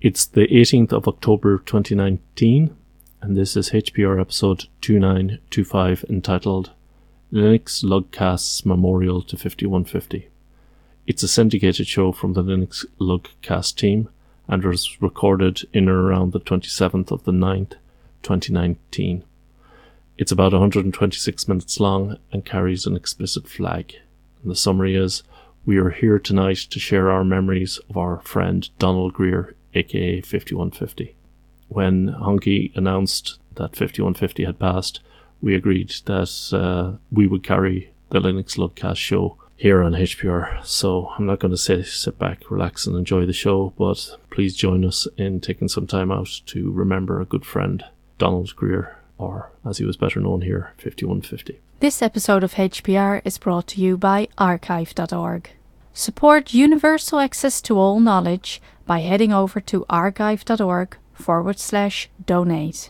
It's the 18th of October 2019, and this is HPR episode 2925 entitled Linux Lugcast's Memorial to 5150. It's a syndicated show from the Linux Lugcast team and was recorded in or around the 27th of the 9th, 2019. It's about 126 minutes long and carries an explicit flag. And the summary is, we are here tonight to share our memories of our friend Donald Greer, aka 5150. When Honky announced that 5150 had passed, we agreed that we would carry the Linux Lugcast show here on HPR. So I'm not going to say sit back, relax and enjoy the show, but please join us in taking some time out to remember a good friend, Donald Greer, or as he was better known here, 5150. This episode of HPR is brought to you by archive.org. Support universal access to all knowledge by heading over to archive.org/donate.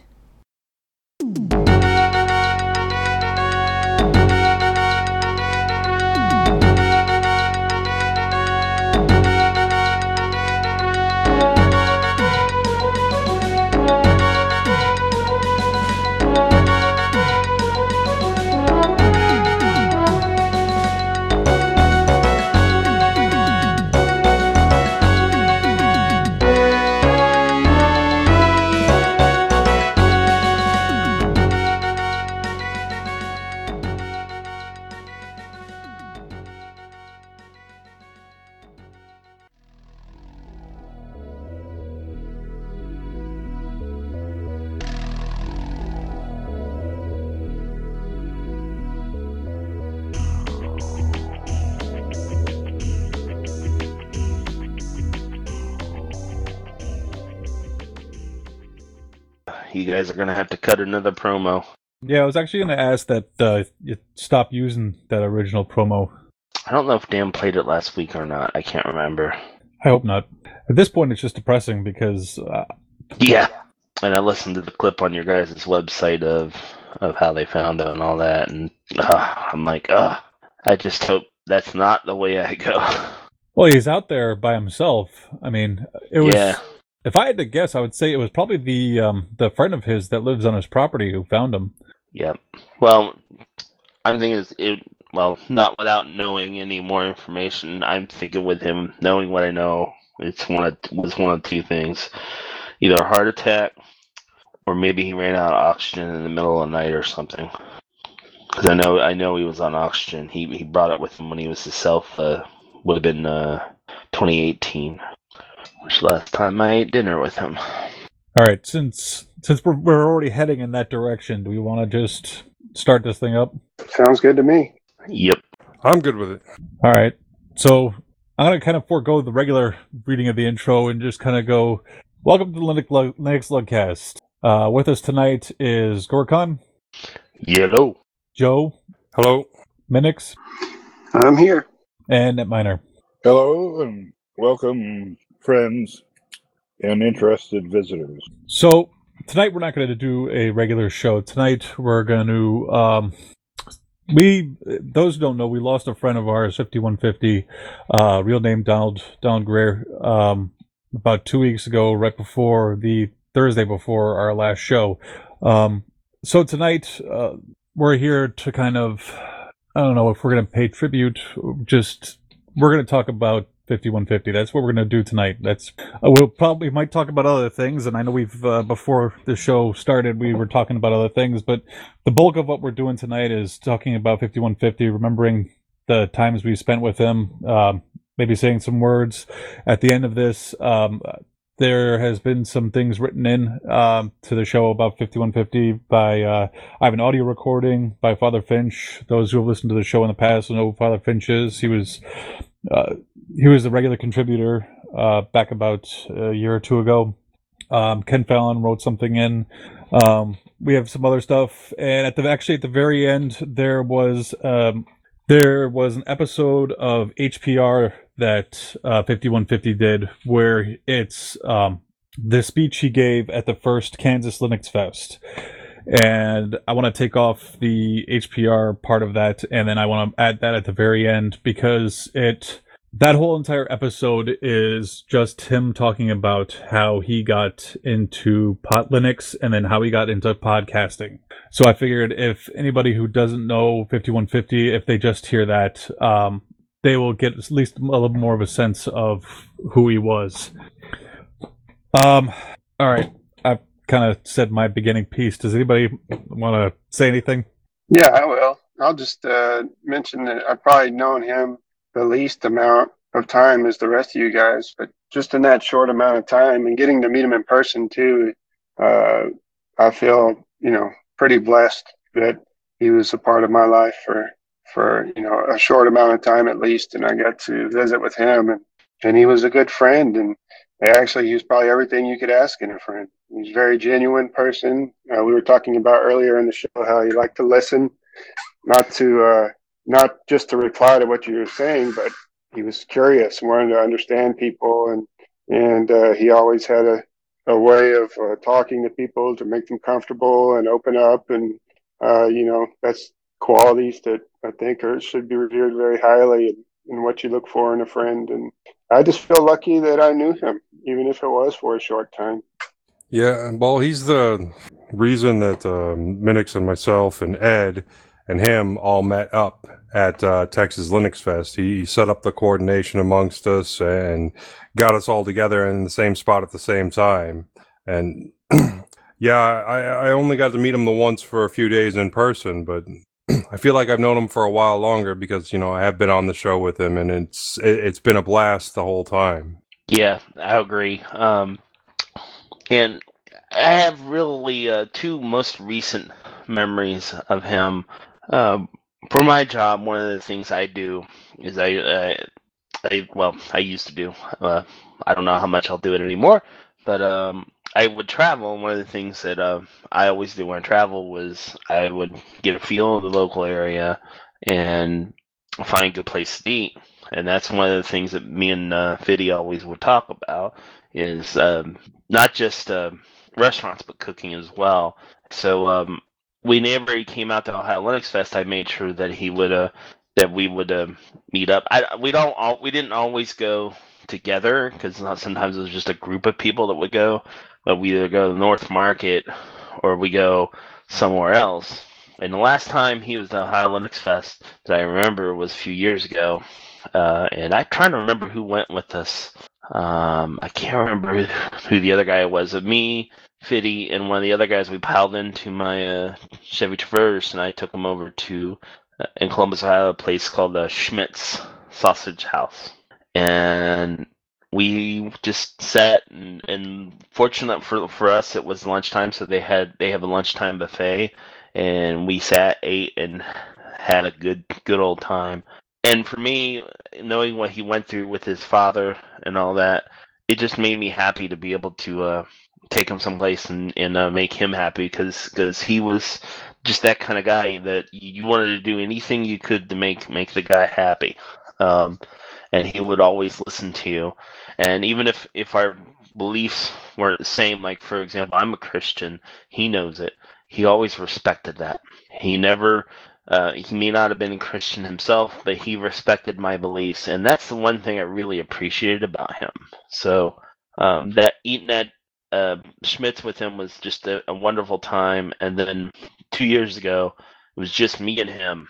You guys are going to have to cut another promo. Yeah, I was actually going to ask that you stop using that original promo. I don't know if Dan played it last week or not. I can't remember. I hope not. At this point, it's just depressing because... Yeah, and I listened to the clip on your guys' website of how they found it and all that, and I'm like, I just hope that's not the way I go. Well, he's out there by himself. I mean, it was... Yeah. If I had to guess, I would say it was probably the friend of his that lives on his property who found him. Yep. Well, I'm thinking not without knowing any more information. I'm thinking with him knowing what I know, was one of two things: either a heart attack, or maybe he ran out of oxygen in the middle of the night or something. Because I know he was on oxygen. He brought it with him when he was himself. Would have been 2018. Which last time I ate dinner with him. All right, since we're already heading in that direction, do we want to just start this thing up? Sounds good to me. Yep. I'm good with it. All right, so I'm going to kind of forego the regular reading of the intro and just kind of go, welcome to the Linux Lugcast. With us tonight is Gorkon. Hello. Joe. Hello. Minix. I'm here. And NetMiner. Hello, and welcome, friends and interested visitors. So tonight we're not going to do a regular show. Tonight we're going to those who don't know, we lost a friend of ours, 5150, real name Donald Greer, about 2 weeks ago, right before the Thursday before our last show. So tonight we're here to kind of, I don't know if we're going to pay tribute, we're going to talk about 5150. That's what we're going to do tonight. We might talk about other things, and I know we've before the show started we were talking about other things, but the bulk of what we're doing tonight is talking about 5150, remembering the times we spent with him, maybe saying some words at the end of this. There has been some things written in to the show about 5150 by I have an audio recording by Father Finch. Those who have listened to the show in the past will know who Father Finch is. He was a regular contributor back about a year or two ago. Ken Fallon wrote something in. We have some other stuff, and at the very end there was an episode of HPR that 5150 did, where it's the speech he gave at the first Kansas Linux Fest. And I want to take off the HPR part of that, and then I want to add that at the very end, because it that whole entire episode is just him talking about how he got into Linux and then how he got into podcasting. So I figured if anybody who doesn't know 5150, if they just hear that, they will get at least a little more of a sense of who he was. All right. I've kind of said my beginning piece. Does anybody want to say anything? Yeah, I will. I'll just mention that I've probably known him the least amount of time as the rest of you guys, but just in that short amount of time and getting to meet him in person too, I feel, pretty blessed that he was a part of my life for a short amount of time at least, and I got to visit with him, and he was a good friend, and actually he was probably everything you could ask in a friend. He's a very genuine person. We were talking about earlier in the show how he liked to listen, not just to reply to what you were saying, but he was curious and wanted to understand people, and he always had a way of talking to people to make them comfortable and open up, and that's qualities that I think should be revered very highly in what you look for in a friend. And I just feel lucky that I knew him, even if it was for a short time. Yeah, well, he's the reason that Minix and myself and Ed and him all met up at Texas Linux Fest. He set up the coordination amongst us and got us all together in the same spot at the same time. And yeah, I only got to meet him the once for a few days in person, but I feel like I've known him for a while longer because, I have been on the show with him, and it's been a blast the whole time. Yeah, I agree. And I have really two most recent memories of him. For my job, one of the things I do is I used to do. I don't know how much I'll do it anymore, but I would travel. And one of the things that I always do when I travel was I would get a feel of the local area and find a good place to eat. And that's one of the things that me and Fiddy always would talk about is not just restaurants, but cooking as well. So whenever he came out to Ohio Linux Fest, I made sure that he would that we would meet up. We didn't always go together because sometimes it was just a group of people that would go, but we either go to the North Market or we go somewhere else. And the last time he was at Ohio Linux Fest that I remember was a few years ago, and I'm trying to remember who went with us. I can't remember who the other guy was. Me, Fiddy, and one of the other guys, we piled into my Chevy Traverse, and I took him over to, in Columbus, Ohio, a place called Schmidt's Sausage House. And we just sat, and fortunate for us, it was lunchtime, so they have a lunchtime buffet, and we sat, ate, and had a good old time. And for me, knowing what he went through with his father and all that, it just made me happy to be able to take him someplace and make him happy because he was just that kind of guy that you wanted to do anything you could to make the guy happy. And he would always listen to you. And even if our beliefs weren't the same, like, for example, I'm a Christian, he knows it. He always respected that. He never... he may not have been a Christian himself, but he respected my beliefs, and that's the one thing I really appreciated about him. So that eating at Schmidt's with him was just a wonderful time. And then 2 years ago, it was just me and him,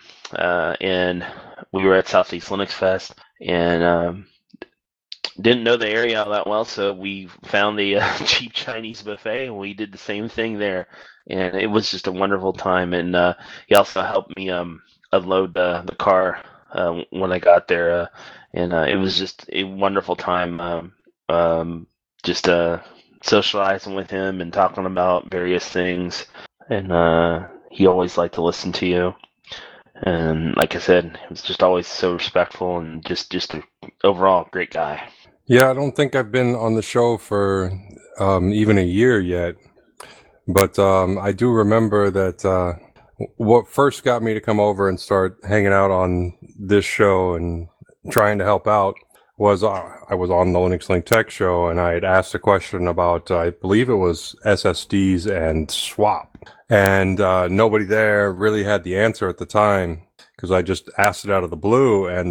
and we were at Southeast Linux Fest, and didn't know the area all that well, so we found the cheap Chinese buffet, and we did the same thing there. And it was just a wonderful time. And he also helped me unload the car when I got there. And it was just a wonderful time just socializing with him and talking about various things. And he always liked to listen to you. And like I said, he was just always so respectful and just an overall great guy. Yeah, I don't think I've been on the show for even a year yet. But I do remember that what first got me to come over and start hanging out on this show and trying to help out was I was on the Linux Link Tech show, and I had asked a question about, I believe it was SSDs and swap. And nobody there really had the answer at the time because I just asked it out of the blue. And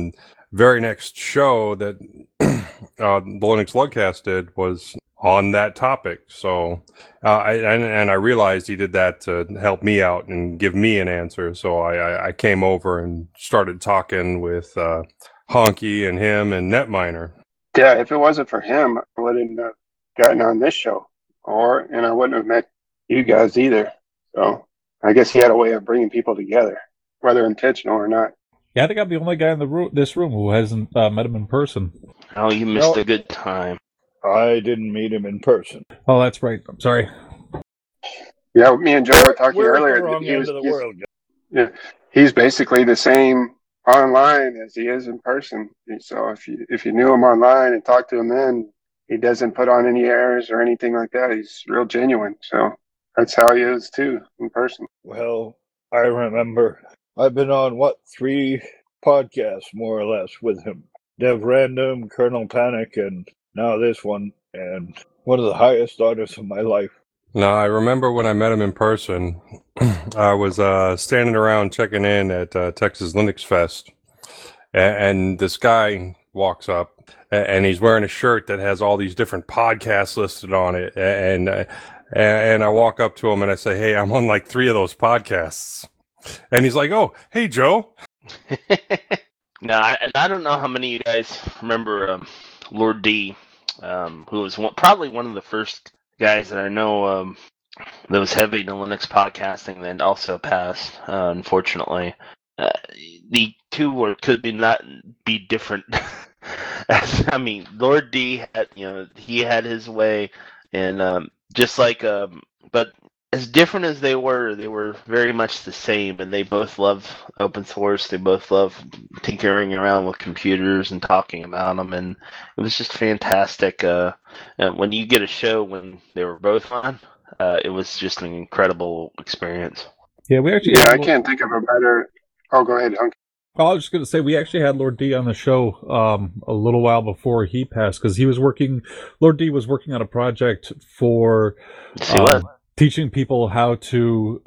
very next show that the Linux Lugcast did was on that topic. So I realized he did that to help me out and give me an answer. So I came over and started talking with Honky and him and Netminer. Yeah, if it wasn't for him, I wouldn't have gotten on this show, and I wouldn't have met you guys either. So I guess he had a way of bringing people together, whether intentional or not. Yeah, I think I'm the only guy in this room who hasn't met him in person. Oh, you missed a good time. I didn't meet him in person. Oh, that's right. I'm sorry. Yeah, me and Joe were talking We're earlier. at the wrong end of the world. Yeah, he's basically the same online as he is in person. So if you knew him online and talked to him then, he doesn't put on any airs or anything like that. He's real genuine. So that's how he is too in person. Well, I remember I've been on 3 podcasts more or less with him. Dev Random, Colonel Panic, and now this one, and one of the highest honors of my life. Now, I remember when I met him in person, I was standing around checking in at Texas Linux Fest, and this guy walks up, and he's wearing a shirt that has all these different podcasts listed on it, and I walk up to him and I say, "Hey, I'm on like 3 of those podcasts," and he's like, "Oh, hey, Joe." No, I don't know how many of you guys remember Lord D, who was probably one of the first guys that I know that was heavy into Linux podcasting that also passed, unfortunately. The two could not be different. I mean, Lord D had, he had his way, and just like, but as different as they were very much the same, and they both love open source. They both love tinkering around with computers and talking about them, and it was just fantastic. When you get a show when they were both on, it was just an incredible experience. Yeah, we actually. Yeah, I can't think of a better. Oh, go ahead, Hunk. Well, I was just going to say, we actually had Lord D on the show a little while before he passed, because Lord D was working on a project for teaching people how to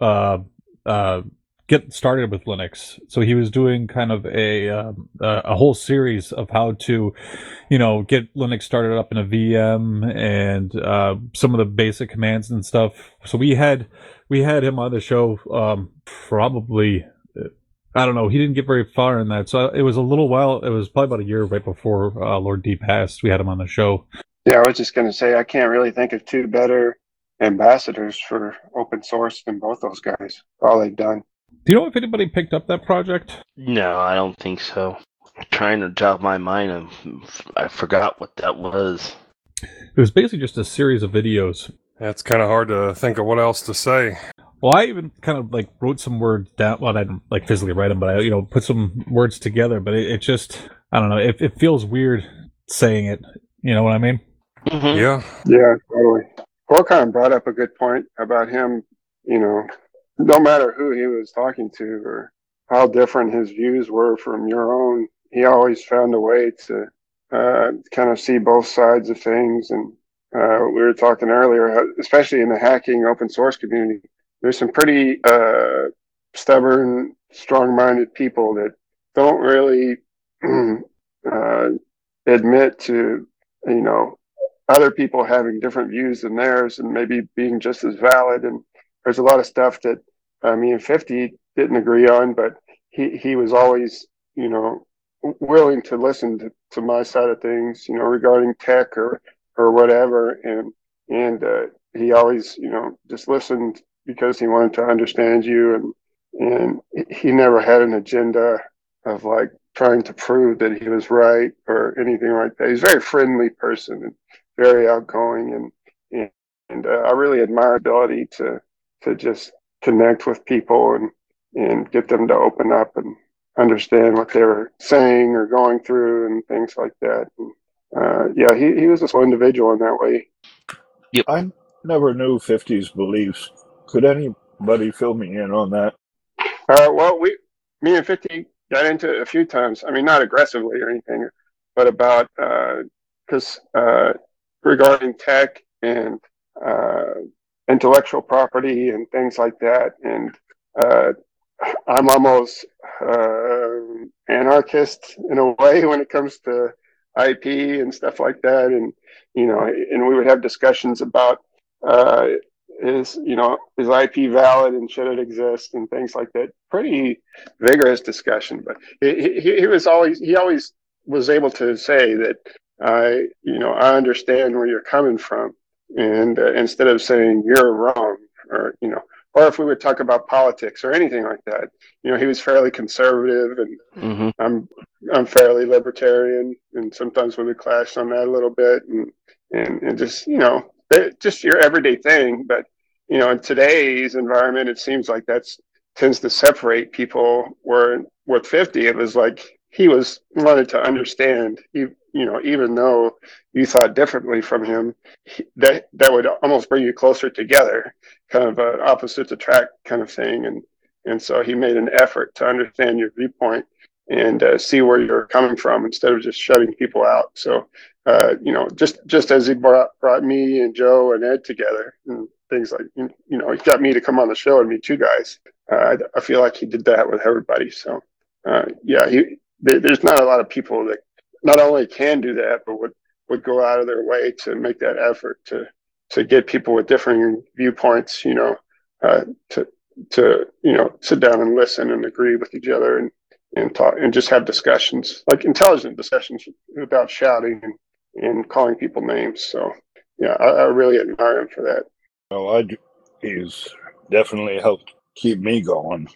get started with Linux. So he was doing kind of a whole series of how to, get Linux started up in a VM and some of the basic commands and stuff. So we had him on the show probably. I don't know. He didn't get very far in that. So it was a little while. It was probably about a year right before Lord D passed. We had him on the show. Yeah, I was just going to say, I can't really think of 2 better ambassadors for open source than both those guys. All they've done. Do you know if anybody picked up that project? No, I don't think so. I'm trying to jog my mind, and I forgot what that was. It was basically just a series of videos. It's kind of hard to think of what else to say. Well, I even kind of wrote some words down. Well, I didn't physically write them, but I put some words together. But it just, I don't know. It feels weird saying it. You know what I mean? Mm-hmm. Yeah. Yeah, totally. Corcon brought up a good point about him. No matter who he was talking to or how different his views were from your own, he always found a way to kind of see both sides of things. And we were talking earlier, especially in the hacking open source community. There's some pretty stubborn, strong-minded people that don't really admit to, other people having different views than theirs and maybe being just as valid. And there's a lot of stuff that me and 50 didn't agree on, but he was always, willing to listen to my side of things, regarding tech or whatever. And he always, just listened because he wanted to understand you, and he never had an agenda of trying to prove that he was right or anything like that. He's a very friendly person and very outgoing, and I really admire his ability to just connect with people and get them to open up and understand what they were saying or going through and things like that. And, he was a slow individual in that way. Yep. I never knew 50's beliefs. Could anybody fill me in on that? Well, me and 50 got into it a few times. I mean, not aggressively or anything, but about because regarding tech and intellectual property and things like that. And I'm almost anarchist in a way when it comes to IP and stuff like that, and and we would have discussions about uh, is IP valid and should it exist and things like that. Pretty vigorous discussion, but he always was able to say that I understand where you're coming from, and instead of saying you're wrong, or or if we would talk about politics or anything like that, he was fairly conservative, and I'm fairly libertarian, and sometimes we would clash on that a little bit, and just just your everyday thing. But in today's environment, it seems like that's tends to separate people. Where with 50, it was like he wanted to understand. Even though you thought differently from him, that would almost bring you closer together, kind of an opposites attract kind of thing. And so he made an effort to understand your viewpoint and see where you're coming from instead of just shutting people out. So, just as he brought me and Joe and Ed together and things like, he got me to come on the show and meet you guys. I feel like he did that with everybody. So, there's not a lot of people that not only can do that, but would go out of their way to make that effort to get people with differing viewpoints, to sit down and listen and agree with each other and talk and just have discussions, like intelligent discussions without shouting and calling people names. So yeah, I really admire him for that. Well, he's definitely helped keep me going.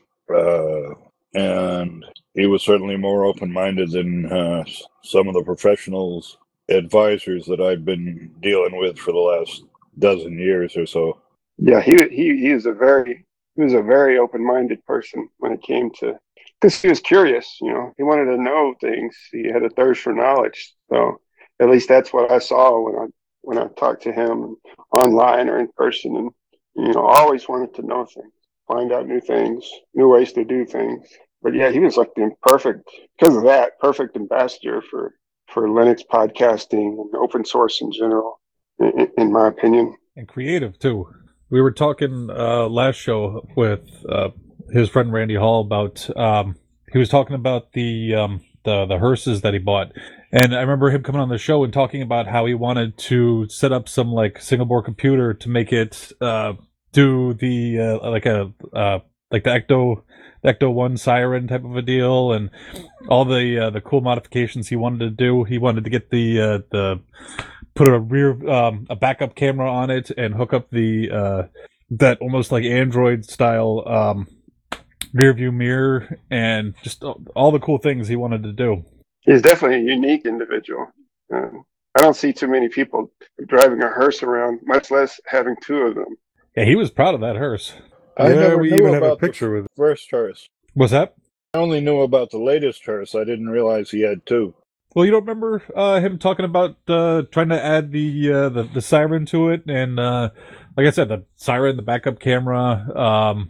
And he was certainly more open-minded than some of the professionals, advisors that I've been dealing with for the last dozen years or so. Yeah, he was a very open-minded person when it came to, because he was curious. He wanted to know things. He had a thirst for knowledge. So at least that's what I saw when I talked to him online or in person, and always wanted to know things, find out new things, new ways to do things. But yeah, he was like the perfect ambassador for Linux podcasting and open source in general, in my opinion. And creative too. We were talking last show with his friend Randy Hall about he was talking about the hearses that he bought, and I remember him coming on the show and talking about how he wanted to set up some like single board computer to make it do the like the Ecto 1 siren type of a deal, and all the cool modifications he wanted to do. He wanted to get the put a backup camera on it and hook up the that almost like Android style rear view mirror, and just all the cool things he wanted to do. He's definitely a unique individual. I don't see too many people driving a hearse around, much less having two of them. Yeah, he was proud of that hearse. I never we knew even have about a picture with the first hearse. What's that? I only knew about the latest hearse. I didn't realize he had two. Well, you don't remember him talking about trying to add the siren to it, and like I said, the siren, the backup camera,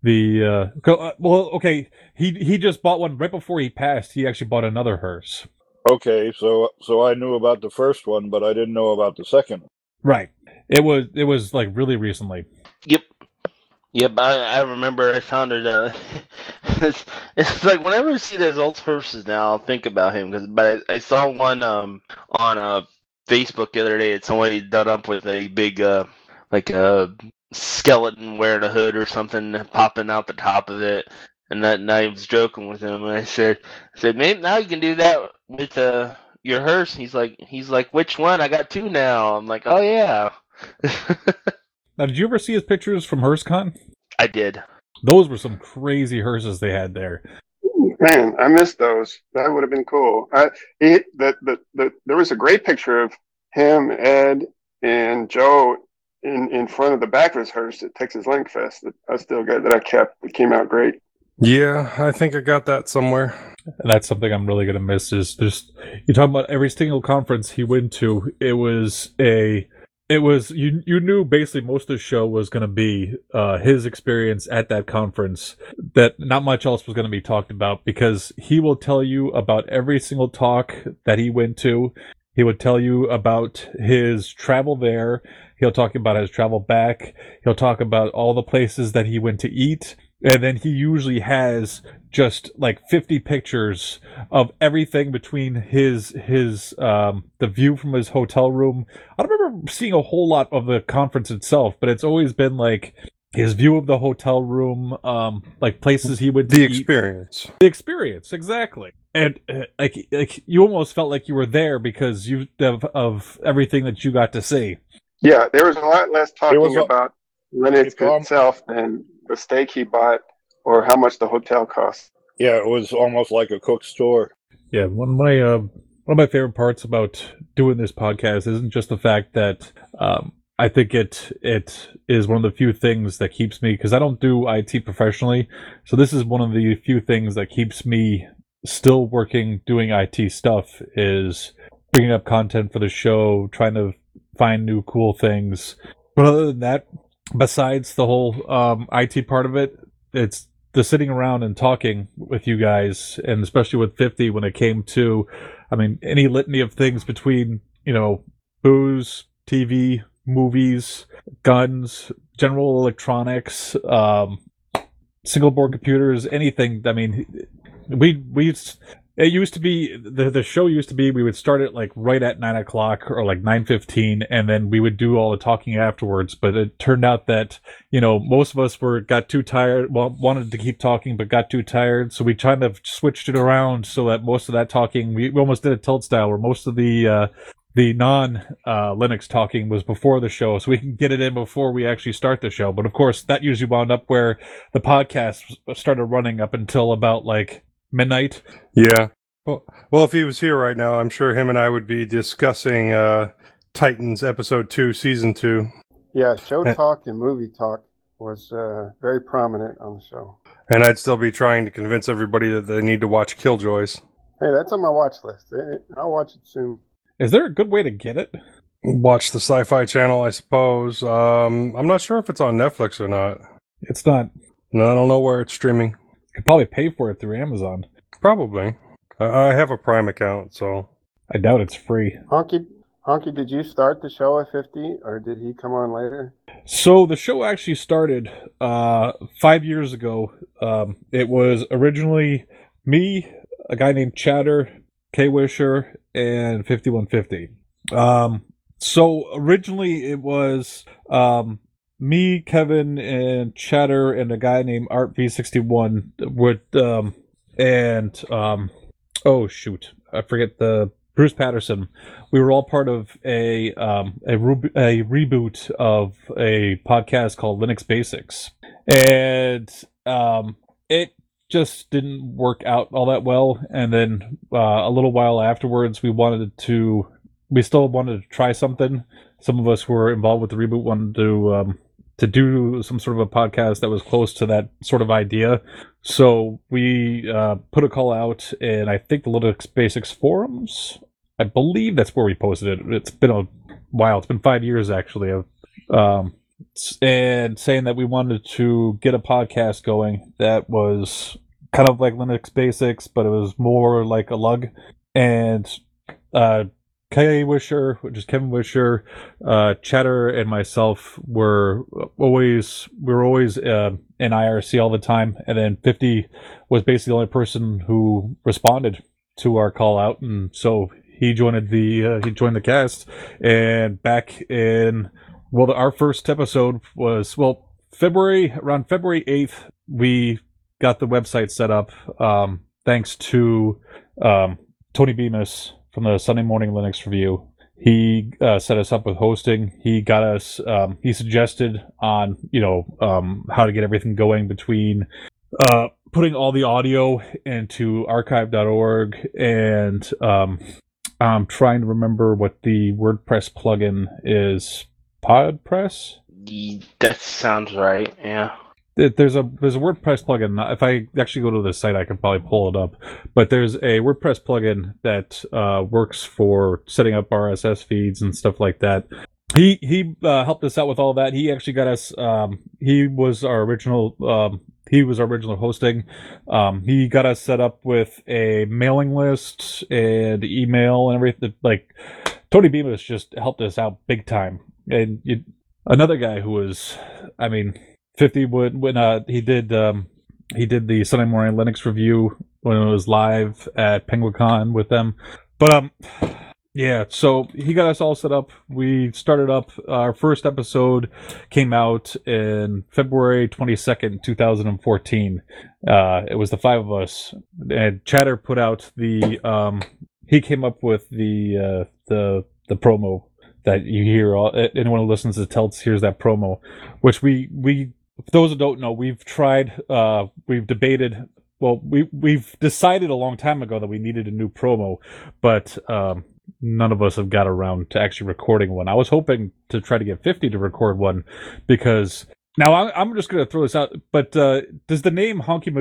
okay, he just bought one right before he passed. He actually bought another hearse. Okay, so I knew about the first one, but I didn't know about the second. Right. It was like really recently. Yep, I remember I found it. It's like whenever I see those old hearses now, I'll think about him. But I saw one on Facebook the other day. It's somebody done up with a big like a skeleton wearing a hood or something popping out the top of it. And I was joking with him, and I said, maybe now you can do that with your hearse. He's like, which one? I got two now. I'm like, oh yeah. Now, did you ever see his pictures from HearseCon? I did. Those were some crazy hearses they had there. Man, I missed those. That would have been cool. There was a great picture of him, Ed, and Joe in front of the back of his hearse at Texas Link Fest that I still got, that I kept. It came out great. Yeah, I think I got that somewhere. And that's something I'm really going to miss. Is just, you talk about every single conference he went to. You knew basically most of the show was going to be his experience at that conference, that not much else was going to be talked about, because he will tell you about every single talk that he went to. He would tell you about his travel there. He'll talk about his travel back. He'll talk about all the places that he went to eat. And then he usually has just like 50 pictures of everything between the view from his hotel room. I don't remember seeing a whole lot of the conference itself, but it's always been like his view of the hotel room, like places he would The experience. The experience, exactly. And like you almost felt like you were there because of everything that you got to see. Yeah, there was a lot less talking a- about Linux itself than the steak he bought or how much the hotel cost. Yeah, it was almost like a cook store. Yeah, one of my favorite parts about doing this podcast isn't just the fact that I think it is one of the few things that keeps me, because I don't do IT professionally, so this is one of the few things that keeps me still working doing IT stuff, is bringing up content for the show, trying to find new cool things. But other than that, besides the whole IT part of it, it's the sitting around and talking with you guys, and especially with 50 when it came to, I mean, any litany of things between, booze, TV, movies, guns, general electronics, single board computers, anything. I mean, it used to be, the show used to be, we would start it like right at 9 o'clock or like 9:15, and then we would do all the talking afterwards. But it turned out that, most of us got too tired, wanted to keep talking, but got too tired. So we kind of switched it around so that most of that talking, we almost did a tilt style where most of the non-Linux talking was before the show, so we can get it in before we actually start the show. But of course, that usually wound up where the podcast started running up until about like midnight. Yeah. Well, if he was here right now, I'm sure him and I would be discussing Titans Episode 2, Season 2. Yeah, show talk and movie talk was very prominent on the show. And I'd still be trying to convince everybody that they need to watch Killjoys. Hey, that's on my watch list. I'll watch it soon. Is there a good way to get it? Watch the Sci-Fi Channel, I suppose. I'm not sure if it's on Netflix or not. It's not. No, I don't know where it's streaming. You could probably pay for it through Amazon. Probably. I have a Prime account, so... I doubt it's free. Honky, did you start the show at 50, or did he come on later? So the show actually started 5 years ago. It was originally me, a guy named Chatter, K-Wisher, and 5150. So originally it was me, Kevin, and Chatter, and a guy named Art V61 with oh shoot, I forget the Bruce Patterson. We were all part of a reboot of a podcast called Linux Basics, and it just didn't work out all that well. And then a little while afterwards, we still wanted to try something. Some of us who were involved with the reboot wanted to do some sort of a podcast that was close to that sort of idea. So we put a call out, and I think the Linux Basics forums, I believe that's where we posted it. It's been a while. It's been 5 years, actually, and saying that we wanted to get a podcast going that was kind of like Linux Basics, but it was more like a lug. And K-Wisher, which is Kevin Wisher, Chatter, and myself were always in IRC all the time. And then 50 was basically the only person who responded to our call out, and so he joined the cast. And back in our first episode was around February 8th. We got the website set up thanks to Tony Bemis from the Sunday Morning Linux Review. He set us up with hosting. He got us. He suggested on how to get everything going between putting all the audio into archive.org, and I'm trying to remember what the WordPress plugin is. PodPress? That sounds right. Yeah. There's a WordPress plugin. If I actually go to the site, I can probably pull it up. But there's a WordPress plugin that works for setting up RSS feeds and stuff like that. He helped us out with all that. He actually got us. He was our original hosting. He got us set up with a mailing list and email and everything. Like, Tony Bemis just helped us out big time. And another guy who was, 50 when he did the Sunday Morning Linux review when it was live at PenguinCon with them. But yeah, so he got us all set up. We started up. Our first episode came out in February 22nd, 2014. It was the five of us, and Chatter put out the. He came up with the promo that you hear. Anyone who listens to Telts hears that promo, which we for those who don't know, we've tried. We've debated. Well, we've decided a long time ago that we needed a new promo, but none of us have got around to actually recording one. I was hoping to try to get 50 to record one, because now I'm just going to throw this out. But does the name Honky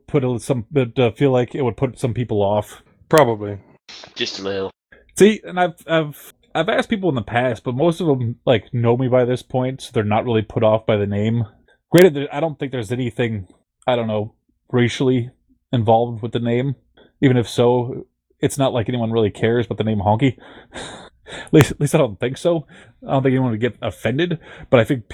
Magoo feel like it would put some people off? Probably. Just a little. See, and I've asked people in the past, but most of them like know me by this point, so they're not really put off by the name. Granted, I don't think there's anything, I don't know, racially involved with the name. Even if so, it's not like anyone really cares about the name Honky. At least I don't think so. I don't think anyone would get offended, but I think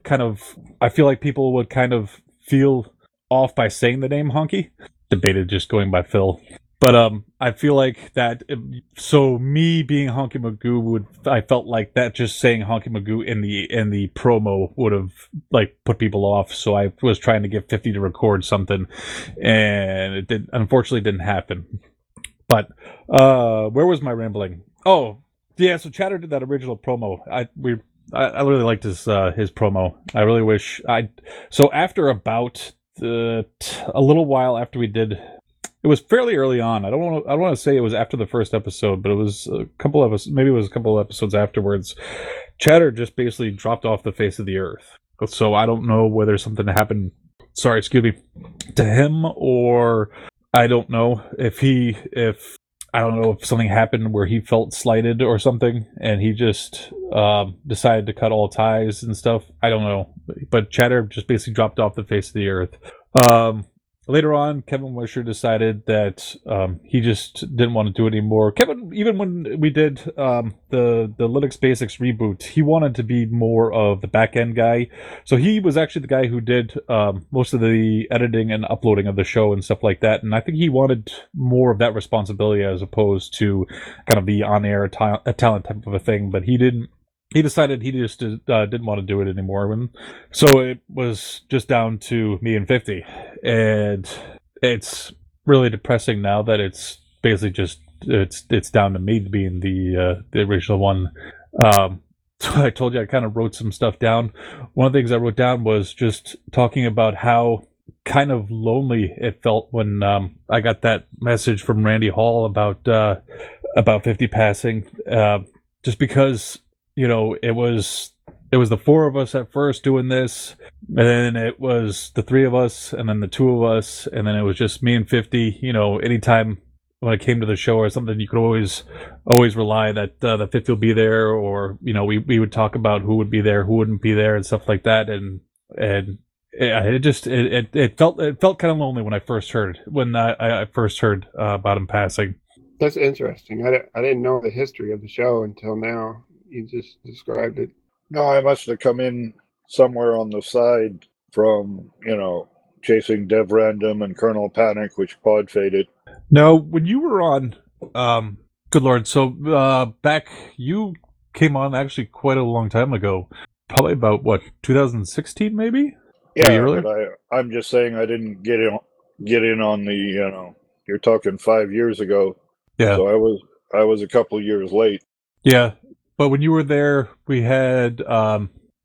I feel like people would kind of feel off by saying the name Honky. Debated just going by Phil. But I feel like that. So me being Honky Magoo I felt like that just saying Honky Magoo in the promo would have like put people off. So I was trying to get 50 to record something, and it unfortunately didn't happen. But where was my rambling? Oh yeah, so Chatter did that original promo. I really liked his promo. I really wish So after about a little while after we did. It was fairly early on. I don't want to say it was after the first episode, but it was a couple of episodes afterwards. Chatter just basically dropped off the face of the earth. So I don't know whether something happened. Sorry, excuse me, to him, or I don't know if something happened where he felt slighted or something, and he just decided to cut all ties and stuff. I don't know, but Chatter just basically dropped off the face of the earth. Later on, Kevin Wisher decided that he just didn't want to do it anymore. Kevin, even when we did the Linux Basics reboot, he wanted to be more of the back-end guy. So he was actually the guy who did most of the editing and uploading of the show and stuff like that. And I think he wanted more of that responsibility as opposed to kind of the on-air talent type of a thing. But he didn't. He decided he just didn't want to do it anymore. And so it was just down to me and 50. And it's really depressing now that it's basically just, it's down to me being the original one. So I told you I kind of wrote some stuff down. One of the things I wrote down was just talking about how kind of lonely it felt when I got that message from Randy Hall about 50 passing. Just because... You know, it was the four of us at first doing this, and then it was the three of us, and then the two of us, and then it was just me and 50. You know, anytime when it came to the show or something, you could always rely that 50 will be there, or you know, we would talk about who would be there, who wouldn't be there, and stuff like that. And it felt kind of lonely when I first heard about him passing. That's interesting. I didn't know the history of the show until now. You just described it. No, I must have come in somewhere on the side from, chasing Dev Random and Colonel Panic, which pod faded. No, when you were on, good Lord, so back, you came on actually quite a long time ago. Probably about, 2016 maybe? Yeah, but I'm just saying I didn't get in on the, you're talking 5 years ago. Yeah. So I was a couple years late. Yeah. But when you were there, we had Taj,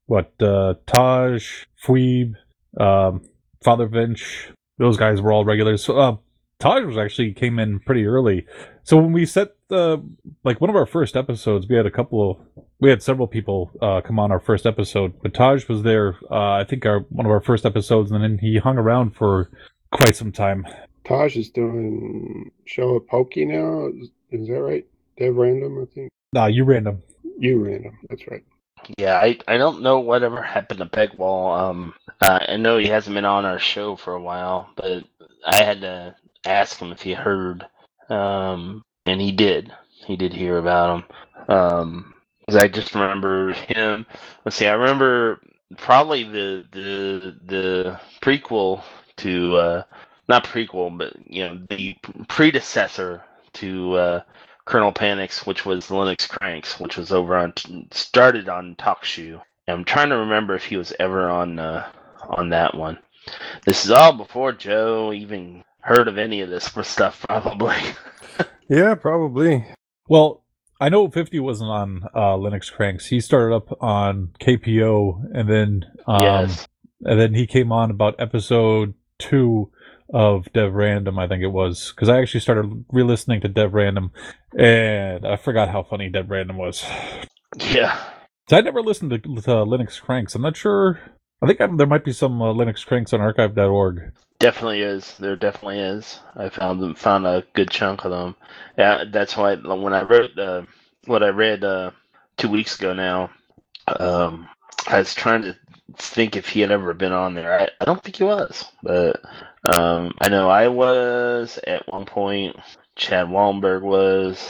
Phoebe, Father Vinch. Those guys were all regulars. So Taj came in pretty early. So when we set one of our first episodes, we had several people come on our first episode. But Taj was there, I think one of our first episodes, and then he hung around for quite some time. Taj is doing show at Pokey now. Is that right? Dev Random, I think. Nah, you random. You random, that's right. Yeah, I don't know whatever happened to Pegwall. I know he hasn't been on our show for a while, but I had to ask him if he heard, and he did. He did hear about him. Because I just remember him. Let's see, I remember probably the prequel to not prequel, but the predecessor to Colonel Panic's, which was Linux Cranks, which was started on TalkShoe. I'm trying to remember if he was ever on that one. This is all before Joe even heard of any of this stuff, probably. Yeah, probably. Well, I know 50 wasn't on Linux Cranks. He started up on KPO, and then Yes. and then he came on about episode 2 of Dev Random, I think it was, because I actually started re-listening to Dev Random, and I forgot how funny Dev Random was. Yeah. So I never listened to Linux Cranks. I'm not sure. I think there might be some Linux Cranks on archive.org. Definitely is. There definitely is. I found a good chunk of them. Yeah, that's why when I wrote what I read 2 weeks ago now, I was trying to think if he had ever been on there. I don't think he was, but I know I was at one point. Chad Wallenberg was.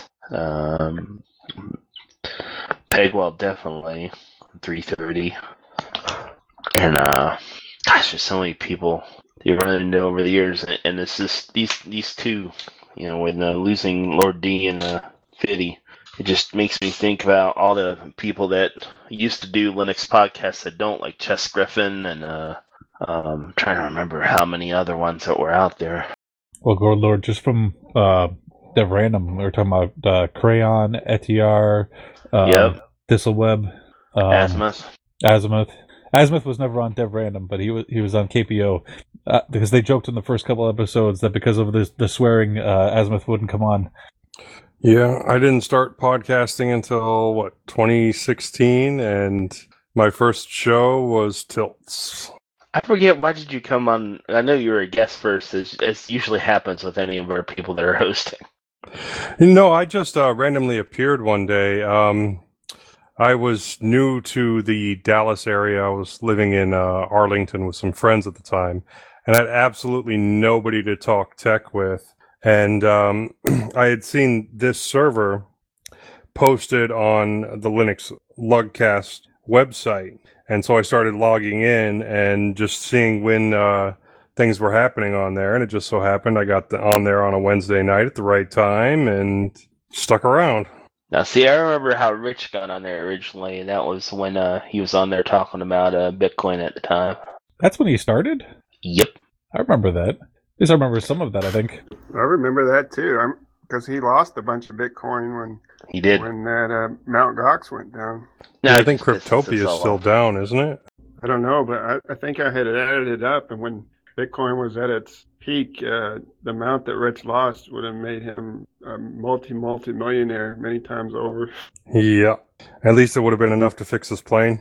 Pegwell definitely. 330. And gosh, there's so many people you run into over the years, and it's just these two, with losing Lord D and Fiddy, it just makes me think about all the people that used to do Linux podcasts that don't, like Chess Griffin and trying to remember how many other ones that were out there. Well, good Lord, just from Dev Random, we were talking about Crayon, ETR, Yep. Thistleweb, Azimuth. Azimuth was never on Dev Random, but he was on KPO because they joked in the first couple episodes that because of the swearing, Azimuth wouldn't come on. Yeah, I didn't start podcasting until 2016, and my first show was Tilts. I forget, why did you come on? I know you were a guest first, as usually happens with any of our people that are hosting. No, I just randomly appeared one day. I was new to the Dallas area. I was living in Arlington with some friends at the time, and I had absolutely nobody to talk tech with. And I had seen this server posted on the Linux Lugcast website. And so I started logging in and just seeing when things were happening on there. And it just so happened I got on there on a Wednesday night at the right time and stuck around. Now, see, I remember how Rich got on there originally, and that was when he was on there talking about Bitcoin at the time. That's when he started? Yep. I remember that. At least I remember some of that, I think. I remember that too, because he lost a bunch of Bitcoin when he did when that Mt. Gox went down. No, I think Cryptopia is still down, isn't it? I don't know, but I think I had added it up, and when Bitcoin was at its peak, the amount that Rich lost would have made him a multi-millionaire many times over. Yeah. At least it would have been enough to fix his plane.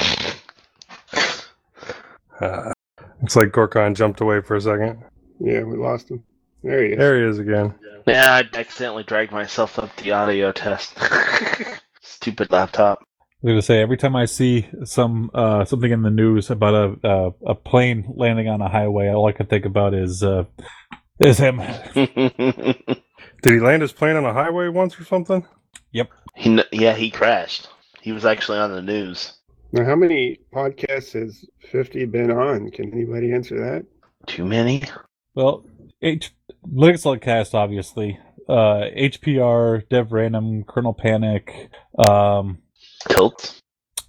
Looks like Gorkon jumped away for a second. Yeah, we lost him. There he is. There he is again. Yeah, I accidentally dragged myself up the audio test. Stupid laptop. I was going to say, every time I see something in the news about a plane landing on a highway, all I can think about is him. Did he land his plane on a highway once or something? Yep. He crashed. He was actually on the news. Now, how many podcasts has 50 been on? Can anybody answer that? Too many? Well, Linux Lugcast, obviously. HPR, Dev Random, Colonel Panic, Tilts.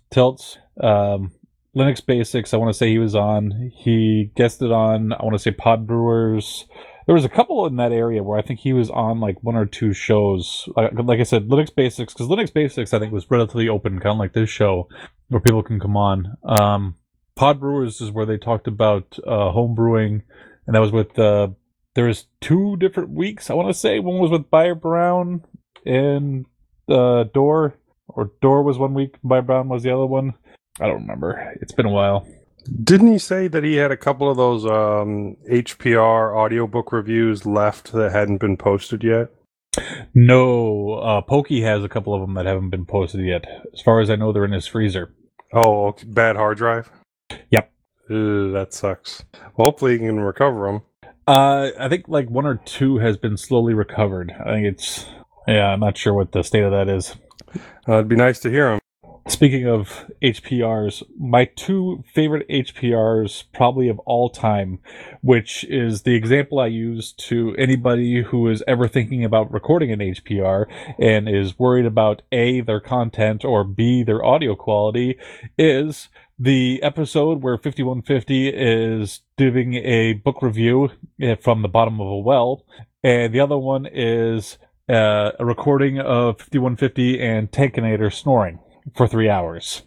Linux Basics, I want to say he was on. He guested on, I want to say, Pod Brewers. There was a couple in that area where I think he was on like one or two shows. Like I said, Linux Basics, because Linux Basics I think was relatively open, kind of like this show, where people can come on. Pod Brewers is where they talked about home brewing, and that was with there was 2 different weeks, I want to say. One was with Buyer Brown and Door, or Door was one week, Buyer Brown was the other one. I don't remember. It's been a while. Didn't he say that he had a couple of those HPR audiobook reviews left that hadn't been posted yet? No, Pokey has a couple of them that haven't been posted yet. As far as I know, they're in his freezer. Oh, bad hard drive? Yep. That sucks. Well, hopefully he can recover them. I think like 1 or 2 has been slowly recovered. I think I'm not sure what the state of that is. It'd be nice to hear him. Speaking of HPRs, my two favorite HPRs probably of all time, which is the example I use to anybody who is ever thinking about recording an HPR and is worried about A, their content, or B, their audio quality, is the episode where 5150 is doing a book review from the bottom of a well, and the other one is a recording of 5150 and Tankinator snoring for 3 hours.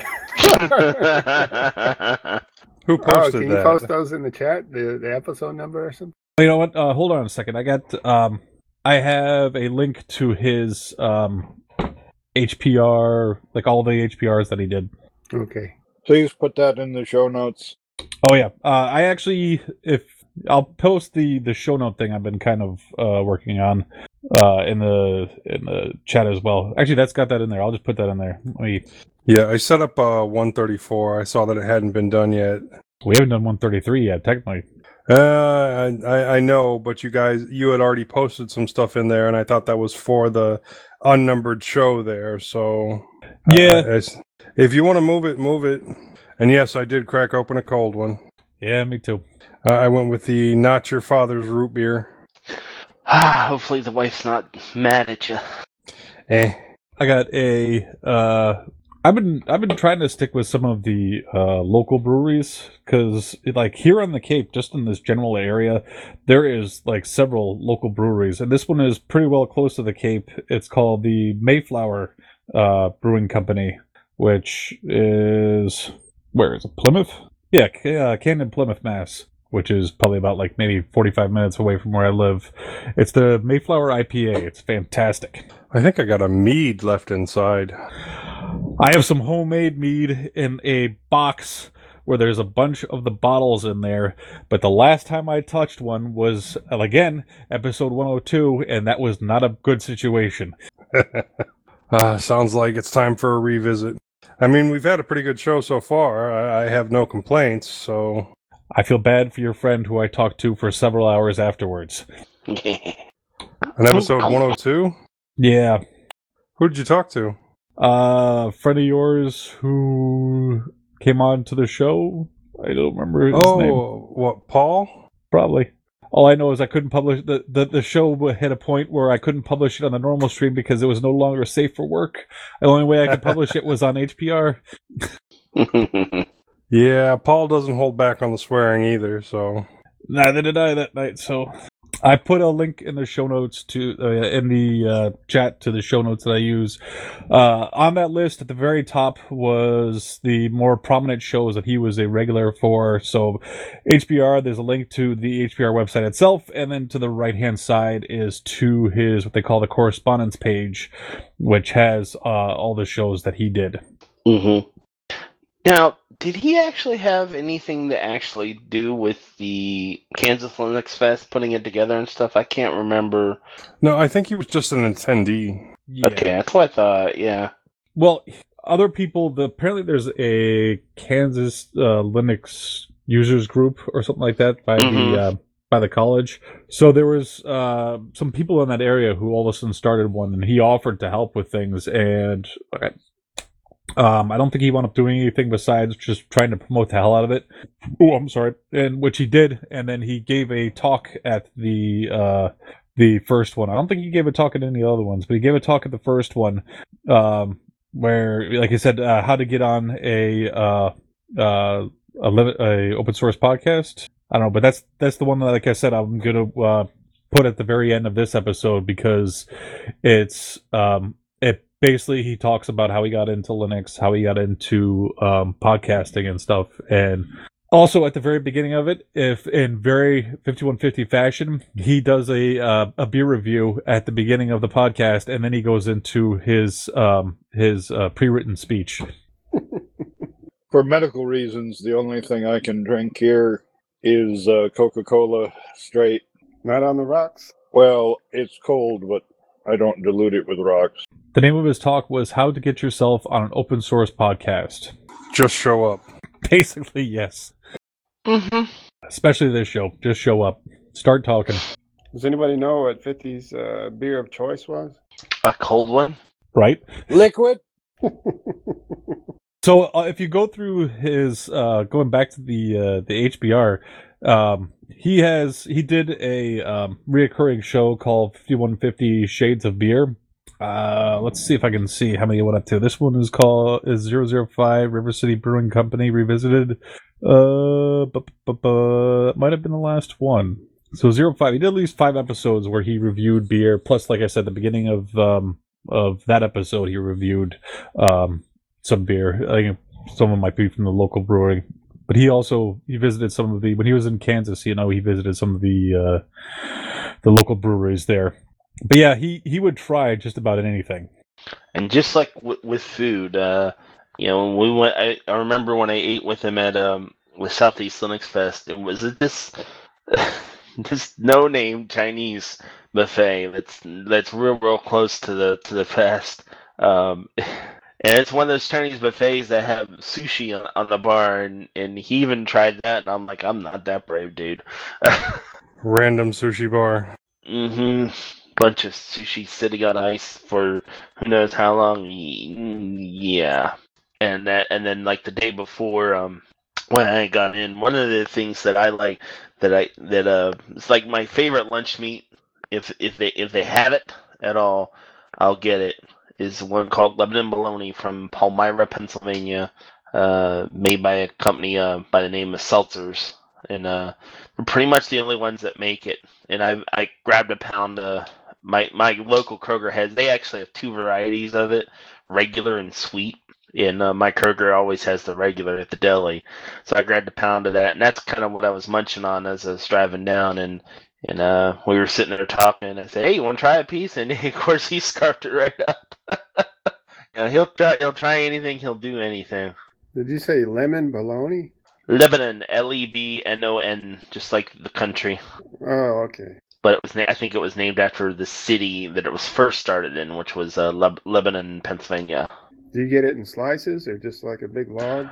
Who posted can you that? post those in the chat, the episode number or something? You know what? Hold on a second. I have a link to his HPR, like all the HPRs that he did. Okay. Please put that in the show notes. Oh yeah. I actually, if I'll post the show note thing I've been kind of working on in the chat as well. Actually, that's got that in there. I'll just put that in there. Yeah, I set up 134. I saw that it hadn't been done yet. We haven't done 133 yet, technically. I know, but you had already posted some stuff in there, and I thought that was for the unnumbered show there. So yeah, if you want to move it. And yes, I did crack open a cold one. Yeah, me too. I went with the Not Your Father's root beer. Hopefully the wife's not mad at you. I got a. I've been trying to stick with some of the local breweries because, like, here on the Cape, just in this general area, there is like several local breweries, and this one is pretty well close to the Cape. It's called the Mayflower Brewing Company, which is where is it? Plymouth? Yeah, Camden, Plymouth, Mass. Which is probably about like maybe 45 minutes away from where I live. It's the Mayflower IPA. It's fantastic. I think I got a mead left inside. I have some homemade mead in a box where there's a bunch of the bottles in there. But the last time I touched one was, again, episode 102, and that was not a good situation. Sounds like it's time for a revisit. I mean, we've had a pretty good show so far. I have no complaints, so... I feel bad for your friend who I talked to for several hours afterwards. An episode 102? Yeah. Who did you talk to? A friend of yours who came on to the show. I don't remember his name. Oh, what, Paul? Probably. All I know is I couldn't publish... The show hit a point where I couldn't publish it on the normal stream because it was no longer safe for work. The only way I could publish it was on HPR. Yeah, Paul doesn't hold back on the swearing either, so... Neither did I that night, so... I put a link in the show notes to... in the chat to the show notes that I use. On that list, at the very top, was the more prominent shows that he was a regular for. So, HPR, there's a link to the HPR website itself, and then to the right-hand side is to his, what they call the correspondence page, which has all the shows that he did. Mm-hmm. Now, did he actually have anything to actually do with the Kansas Linux Fest, putting it together and stuff? I can't remember. No, I think he was just an attendee. Yeah. Okay, that's what I thought, yeah. Well, other people, apparently there's a Kansas Linux users group or something like that by the college. So there was some people in that area who all of a sudden started one, and he offered to help with things, and... I don't think he wound up doing anything besides just trying to promote the hell out of it. Oh, I'm sorry. And which he did, and then he gave a talk at the first one. I don't think he gave a talk at any other ones, but he gave a talk at the first one, where, like I said, how to get on a open source podcast. I don't know, but that's the one that, like I said, I'm gonna put at the very end of this episode because it's basically, he talks about how he got into Linux, how he got into podcasting and stuff. And also at the very beginning of it, if in very 5150 fashion, he does a beer review at the beginning of the podcast, and then he goes into his pre-written speech. For medical reasons, the only thing I can drink here is Coca-Cola straight. Not on the rocks? Well, it's cold, but I don't dilute it with rocks. The name of his talk was How to Get Yourself on an Open Source Podcast. Just show up. Basically, yes. Mm-hmm. Especially this show. Just show up. Start talking. Does anybody know what 50's beer of choice was? A cold one? Right? Liquid? So if you go through his going back to the HBR, he did a reoccurring show called 5150 Shades of Beer. Let's see if I can see how many it went up to. This one is 005 River City Brewing Company Revisited. Might have been the last one. So 05. He did at least 5 episodes where he reviewed beer. Plus, like I said, the beginning of that episode, he reviewed some beer. I think some of them might be from the local brewery. But he visited some of the, when he was in Kansas, he visited some of the local breweries there. But yeah, he would try just about anything. And just like with food, when we went, I remember when I ate with him at with Southeast Linux Fest, it was this no-name Chinese buffet that's real close to the fest. And it's one of those Chinese buffets that have sushi on the bar, and he even tried that, and I'm like, I'm not that brave, dude. Random sushi bar. Mm-hmm. Bunch of sushi sitting on ice for who knows how long. Yeah. And then like the day before, when I got in, one of the things that I like that it's like my favorite lunch meat, if they have it at all, I'll get it. Is one called Lebanon Bologna from Palmyra, Pennsylvania, made by a company by the name of Seltzers, and we're pretty much the only ones that make it. And I grabbed a pound. My local Kroger has, they actually have 2 varieties of it, regular and sweet. And my Kroger always has the regular at the deli, so I grabbed a pound of that, and that's kind of what I was munching on as I was driving down, and we were sitting there talking, and I said, "Hey, you want to try a piece?" And of course, he scarfed it right up. He'll try anything. He'll do anything. Did you say lemon bologna? Lebanon, Lebanon, just like the country. Oh, okay. But I think it was named after the city that it was first started in, which was Lebanon, Pennsylvania. Do you get it in slices or just like a big log?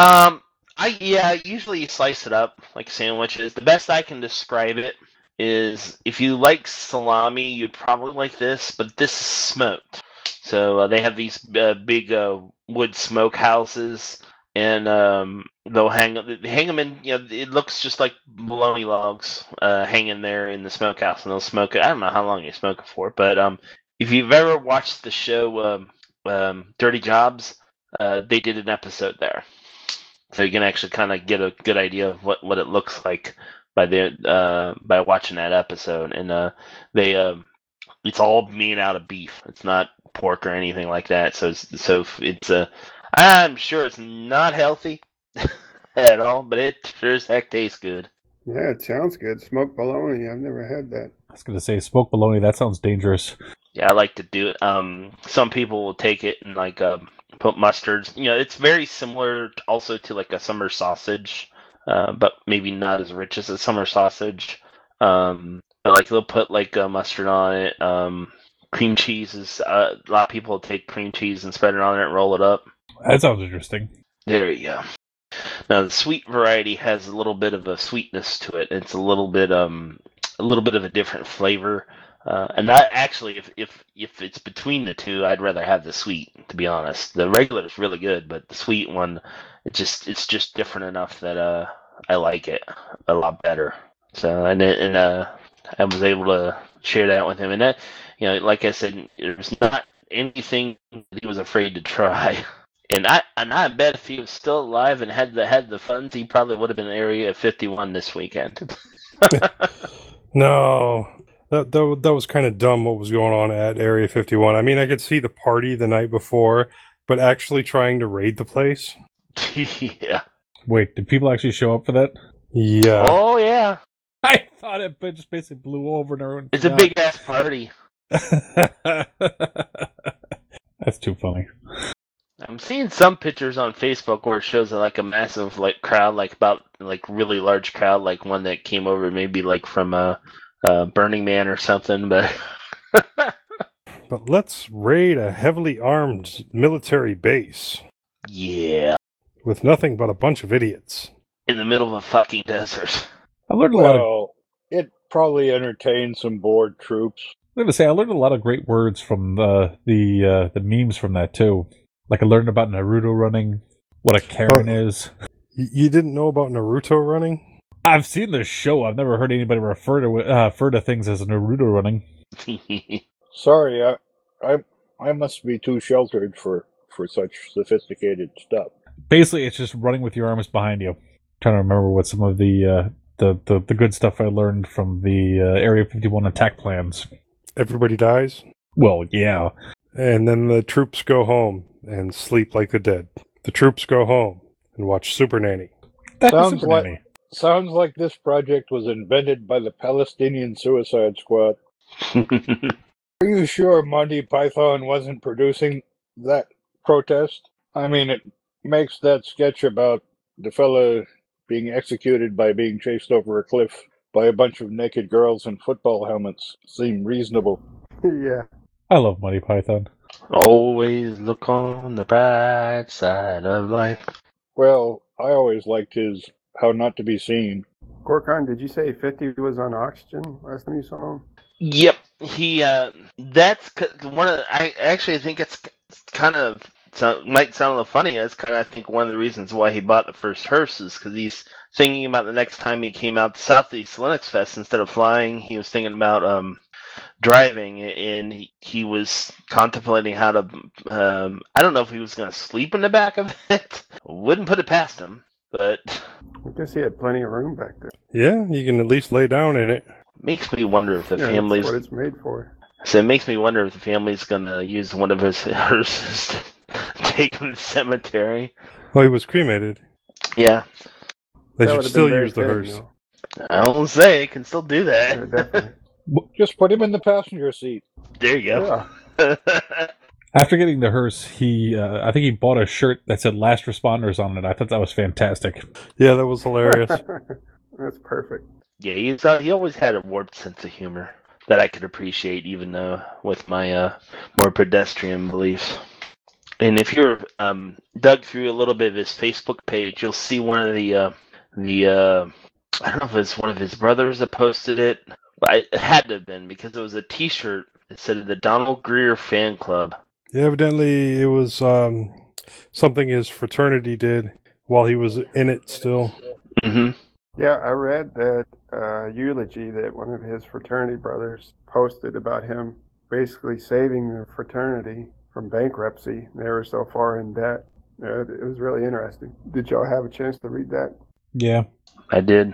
I usually slice it up like sandwiches. The best I can describe it is if you like salami, you'd probably like this, but this is smoked. So they have these big wood smoke houses, and they hang them in. It looks just like bologna logs hanging there in the smokehouse, and they'll smoke it. I don't know how long you smoke it for, but if you've ever watched the show Dirty Jobs, they did an episode there, so you can actually kind of get a good idea of what it looks like by watching that episode. And it's all made out of beef. It's not pork or anything like that. So it's I'm sure it's not healthy at all, but it sure as heck tastes good. Yeah, it sounds good. Smoked bologna. I've never had that. I was going to say smoked bologna. That sounds dangerous. Yeah, I like to do it. Some people will take it and like put mustards. It's very similar also to like a summer sausage, but maybe not as rich as a summer sausage. But like they'll put like mustard on it. Cream cheese is a lot of people take cream cheese and spread it on it and roll it up. That sounds interesting. There you go. Now the sweet variety has a little bit of a sweetness to it. It's a little bit of a different flavor. And that actually, if it's between the two, I'd rather have the sweet. To be honest, the regular is really good, but the sweet one, it's just different enough that I like it a lot better. So and I was able to share that with him, and that like I said, there's not anything that he was afraid to try. And I bet if he was still alive and had the funds, he probably would have been in Area 51 this weekend. No. That was kind of dumb what was going on at Area 51. I mean, I could see the party the night before, but actually trying to raid the place? Yeah. Wait, did people actually show up for that? Yeah. Oh, yeah. I thought it just basically blew over and everyone... It's a big-ass party. That's too funny. I'm seeing some pictures on Facebook where it shows like a massive crowd, about really large crowd, like one that came over maybe from Burning Man or something, but But let's raid a heavily armed military base. Yeah. With nothing but a bunch of idiots. In the middle of a fucking desert. I learned a lot of... Well, it probably entertained some bored troops. I was going to say, I learned a lot of great words from the memes from that, too. Like I learned about Naruto running, what a Karen is. You didn't know about Naruto running? I've seen the show. I've never heard anybody refer to things as Naruto running. Sorry, I must be too sheltered for such sophisticated stuff. Basically, it's just running with your arms behind you. Trying to remember what some of the good stuff I learned from the Area 51 attack plans. Everybody dies? Well, yeah. And then the troops go home and sleep like the dead. The troops go home and watch Super Nanny. Sounds like this project was invented by the Palestinian Suicide Squad. Are you sure Monty Python wasn't producing that protest? I mean, it makes that sketch about the fella being executed by being chased over a cliff by a bunch of naked girls in football helmets seem reasonable. Yeah. I love Monty Python. Always look on the bright side of life. Well, I always liked his How Not to Be Seen. Gorkon, did you say 50 was on Oxygen last time you saw him? Yep, he. That's one of. I actually think it's kind of might sound a little funny. That's kind of I think one of the reasons why he bought the first hearse is because he's thinking about the next time he came out to Southeast Linux Fest instead of flying, he was thinking about driving, and he was contemplating how to. I don't know if he was going to sleep in the back of it. Wouldn't put it past him, but I guess he had plenty of room back there. Yeah, you can at least lay down in it. Makes me wonder if the family's. That's what it's made for. So it makes me wonder if the family's going to use one of his hearses to take him to the cemetery. Well, he was cremated. Yeah. They That should would've been still very use the good, hearse. you know. I don't say can still do Yeah, that. definitely. Just put him in the passenger seat. There you go. Yeah. After getting the hearse, I think he bought a shirt that said "Last Responders" on it. I thought that was fantastic. Yeah, that was hilarious. That's perfect. Yeah, he always had a warped sense of humor that I could appreciate, even though with my more pedestrian beliefs. And if you're dug through a little bit of his Facebook page, you'll see one of the I don't know if it's one of his brothers that posted it, but it had to have been because it was a T-shirt that said the Donald Greer Fan Club. Yeah, evidently, it was something his fraternity did while he was in it still. Mm-hmm. Yeah, I read that eulogy that one of his fraternity brothers posted about him basically saving the fraternity from bankruptcy. They were so far in debt. Yeah, it was really interesting. Did y'all have a chance to read that? Yeah. I did.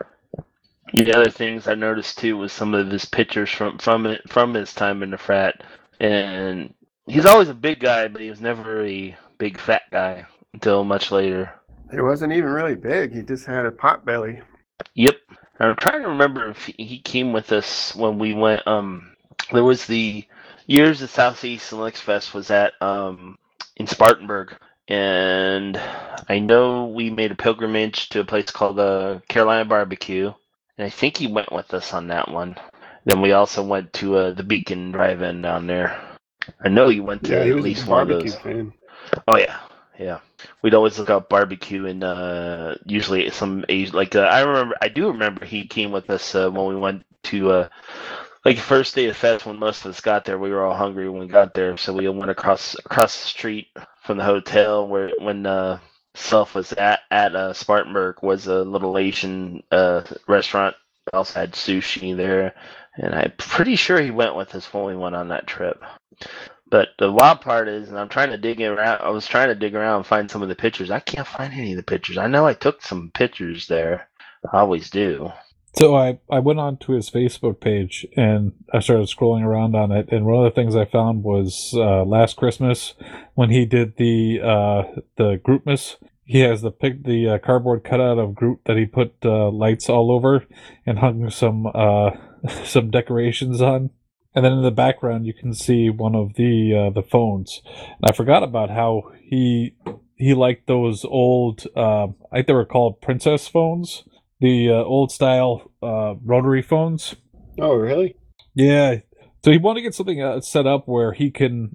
The other things I noticed too was some of his pictures from his time in the frat, and he's always a big guy, but he was never a big fat guy until much later. He wasn't even really big. He just had a pot belly. Yep. I'm trying to remember if he came with us when we went. There was the years the Southeast Linux Fest was at in Spartanburg, and I know we made a pilgrimage to a place called the Carolina Barbecue, and I think he went with us on that one. Then we also went to the Beacon Drive-In down there. I know he went to Yeah, he at was least a one of barbecue those. fan. Oh yeah. Yeah, we'd always look up barbecue, and usually some Asian. Like I do remember he came with us when we went to like the first day of the fest. When most of us got there, we were all hungry when we got there, so we went across the street from the hotel when Self was at Spartanburg was a little Asian restaurant. We also had sushi there, and I'm pretty sure he went with us when we went on that trip. But the wild part is, and I'm trying to dig around. I was trying to dig around and find some of the pictures. I can't find any of the pictures. I know I took some pictures there. I always do. So I went on to his Facebook page and I started scrolling around on it. And one of the things I found was last Christmas when he did the Grootmas. He has the cardboard cutout of Groot that he put lights all over and hung some decorations on. And then in the background, you can see one of the phones. And I forgot about how he liked those old, I think they were called princess phones, the old style rotary phones. Oh, really? Yeah. So he wanted to get something set up where he can.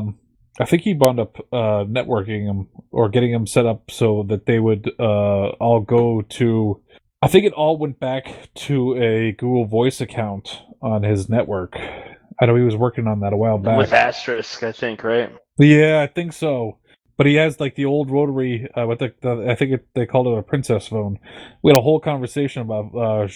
I think he wound up networking them or getting them set up so that they would all go to. I think it all went back to a Google Voice account on his network. I know he was working on that a while back. With Asterisk, I think, right? Yeah, I think so. But he has like the old rotary, what I think they called it a princess phone. We had a whole conversation about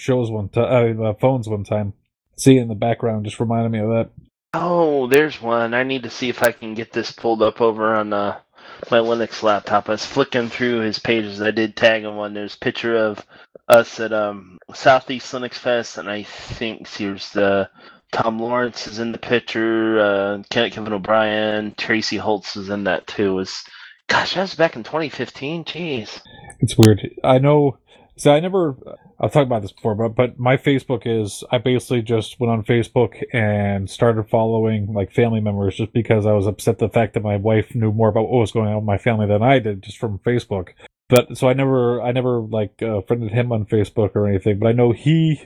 phones one time. See it in the background, just reminded me of that. Oh, there's one. I need to see if I can get this pulled up over on my Linux laptop. I was flicking through his pages. I did tag him one. There's a picture of us at Southeast Linux Fest, and I think here's Tom Lawrence is in the picture. Kevin O'Brien, Tracy Holtz is in that too. Gosh, that was back in 2015. Jeez. It's weird. I know. So I've talked about this before, but my Facebook is, I basically just went on Facebook and started following like family members just because I was upset the fact that my wife knew more about what was going on with my family than I did just from Facebook. But so I never like friended him on Facebook or anything. But I know he.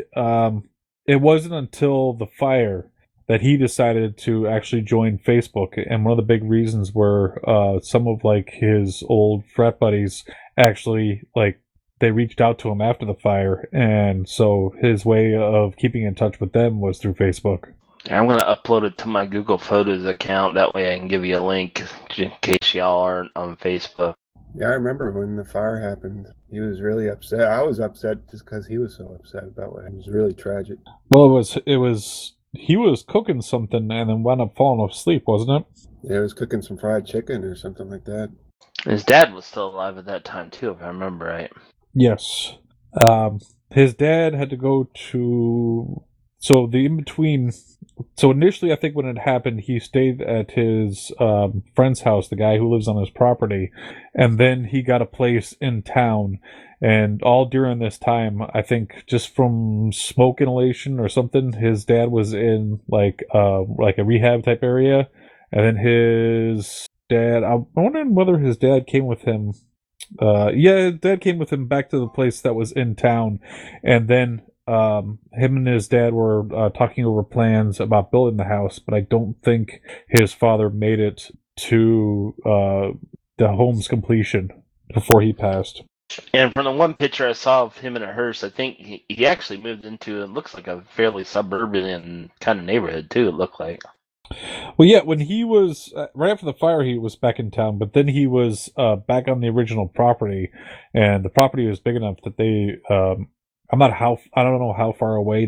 It wasn't until the fire that he decided to actually join Facebook, and one of the big reasons were some of like his old frat buddies actually like they reached out to him after the fire, and so his way of keeping in touch with them was through Facebook. I'm going to upload it to my Google Photos account. That way I can give you a link in case y'all aren't on Facebook. Yeah, I remember when the fire happened. He was really upset. I was upset just because he was so upset about it. It was really tragic. Well, he was cooking something and then wound up falling asleep, wasn't it? Yeah, he was cooking some fried chicken or something like that. His dad was still alive at that time too, if I remember right. Yes. His dad had to go to... So the in-between... So initially, I think when it happened, he stayed at his friend's house, the guy who lives on his property, and then he got a place in town. And all during this time, I think just from smoke inhalation or something, his dad was in like a rehab type area. And then his dad, I'm wondering whether his dad came with him. Yeah, his dad came with him back to the place that was in town. And then him and his dad were talking over plans about building the house, but I don't think his father made it to the home's completion before he passed. And from the one picture I saw of him in a hearse, I think he actually moved into, it looks like a fairly suburban kind of neighborhood too, it looked like. Well, yeah, when he was, right after the fire, he was back in town, but then he was back on the original property, and the property was big enough that they, I don't know how far away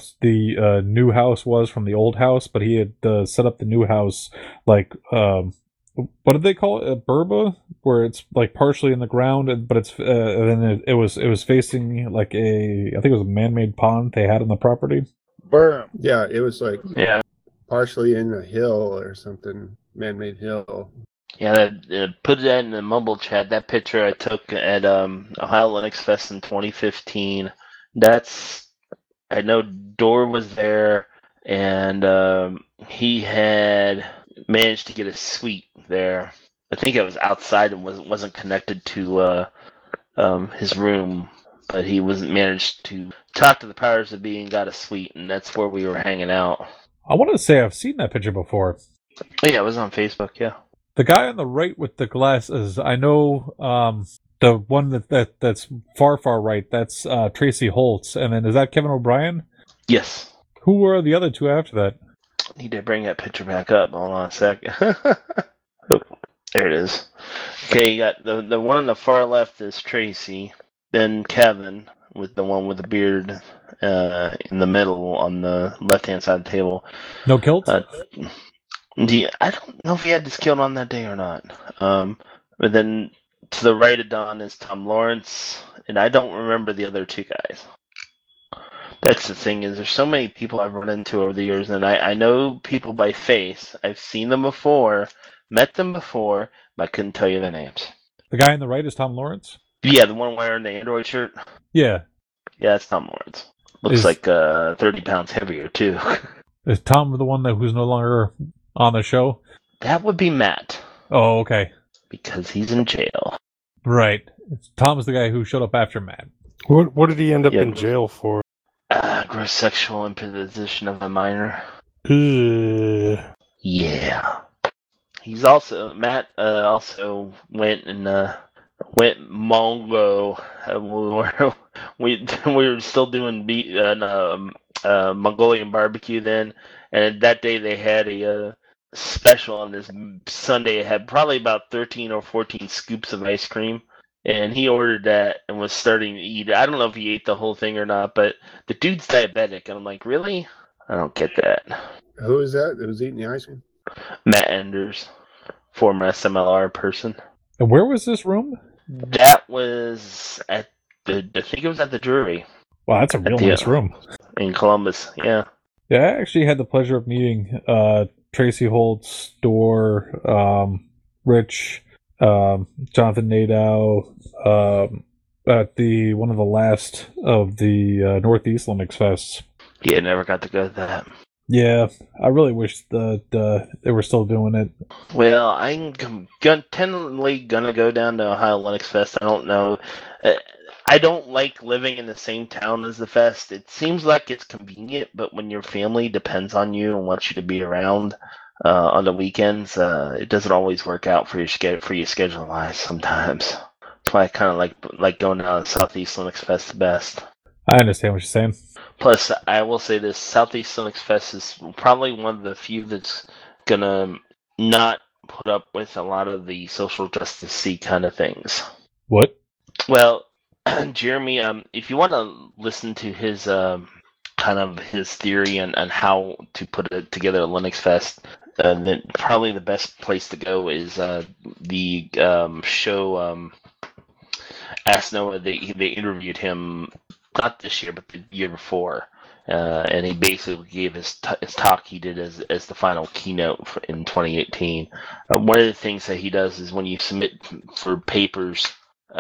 the new house was from the old house, but he had set up the new house like, what did they call it? A burba, where it's like partially in the ground, but it's and then it was facing like I think it was a man-made pond they had on the property. Berm. Yeah, it was like partially in a hill or something, man-made hill. Yeah, put that in the mumble chat. That picture I took at Ohio Linux Fest in 2015. I know Dor was there, and he had managed to get a suite there. I think it was outside and wasn't connected to his room, but he managed to talk to the powers that be and got a suite, and that's where we were hanging out. I want to say I've seen that picture before. Oh, yeah, it was on Facebook, yeah. The guy on the right with the glasses, I know the one that's far right, that's Tracy Holtz. And then is that Kevin O'Brien? Yes. Who were the other two after that? Need to bring that picture back up. Hold on a sec. Oh, there it is. Okay, you got the one on the far left is Tracy, then Kevin with the one with the beard in the middle on the left-hand side of the table. No kilt? I don't know if he had this kilt on that day or not. But then to the right of Don is Tom Lawrence, and I don't remember the other two guys. That's the thing, is there's so many people I've run into over the years, and I know people by face. I've seen them before, met them before, but I couldn't tell you their names. The guy on the right is Tom Lawrence? Yeah, the one wearing the Android shirt? Yeah. Yeah, that's Tom Lawrence. Looks like 30 pounds heavier, too. Is Tom the one who's no longer on the show? That would be Matt. Oh, okay. Because he's in jail. Right. Tom's the guy who showed up after Matt. What did he end up in jail for? Gross sexual imposition of a minor. Yeah. He's also, Matt also went Mongo. We were still doing Mongolian barbecue then, and that day they had a special on this Sunday. It had probably about 13 or 14 scoops of ice cream. And he ordered that and was starting to eat it. I don't know if he ate the whole thing or not, but the dude's diabetic. And I'm like, really? I don't get that. Who is that was eating the ice cream? Matt Enders, former SMLR person. And where was this room? That was at I think it was at the Drury. Wow, that's a real nice room. In Columbus, yeah. Yeah, I actually had the pleasure of meeting Tracy Holtz, Dorr, Rich, Jonathan Nadeau, at one of the last of the Northeast Linux Fests. Yeah, never got to go to that. Yeah, I really wish that they were still doing it. Well, I'm tentatively gonna go down to Ohio Linux Fest. I don't know. I don't like living in the same town as the fest. It seems like it's convenient, but when your family depends on you and wants you to be around on the weekends, it doesn't always work out for your schedule wise. Sometimes that's why I kind of like going down to Southeast Linux Fest the best. I understand what you're saying. Plus, I will say this: Southeast Linux Fest is probably one of the few that's gonna not put up with a lot of the social justice-y kind of things. What? Well, Jeremy, if you want to listen to his kind of his theory on how to put it together at Linux Fest, then probably the best place to go is the show Ask Noah. They interviewed him not this year, but the year before, and he basically gave his talk he did as the final keynote in 2018. One of the things that he does is when you submit for papers.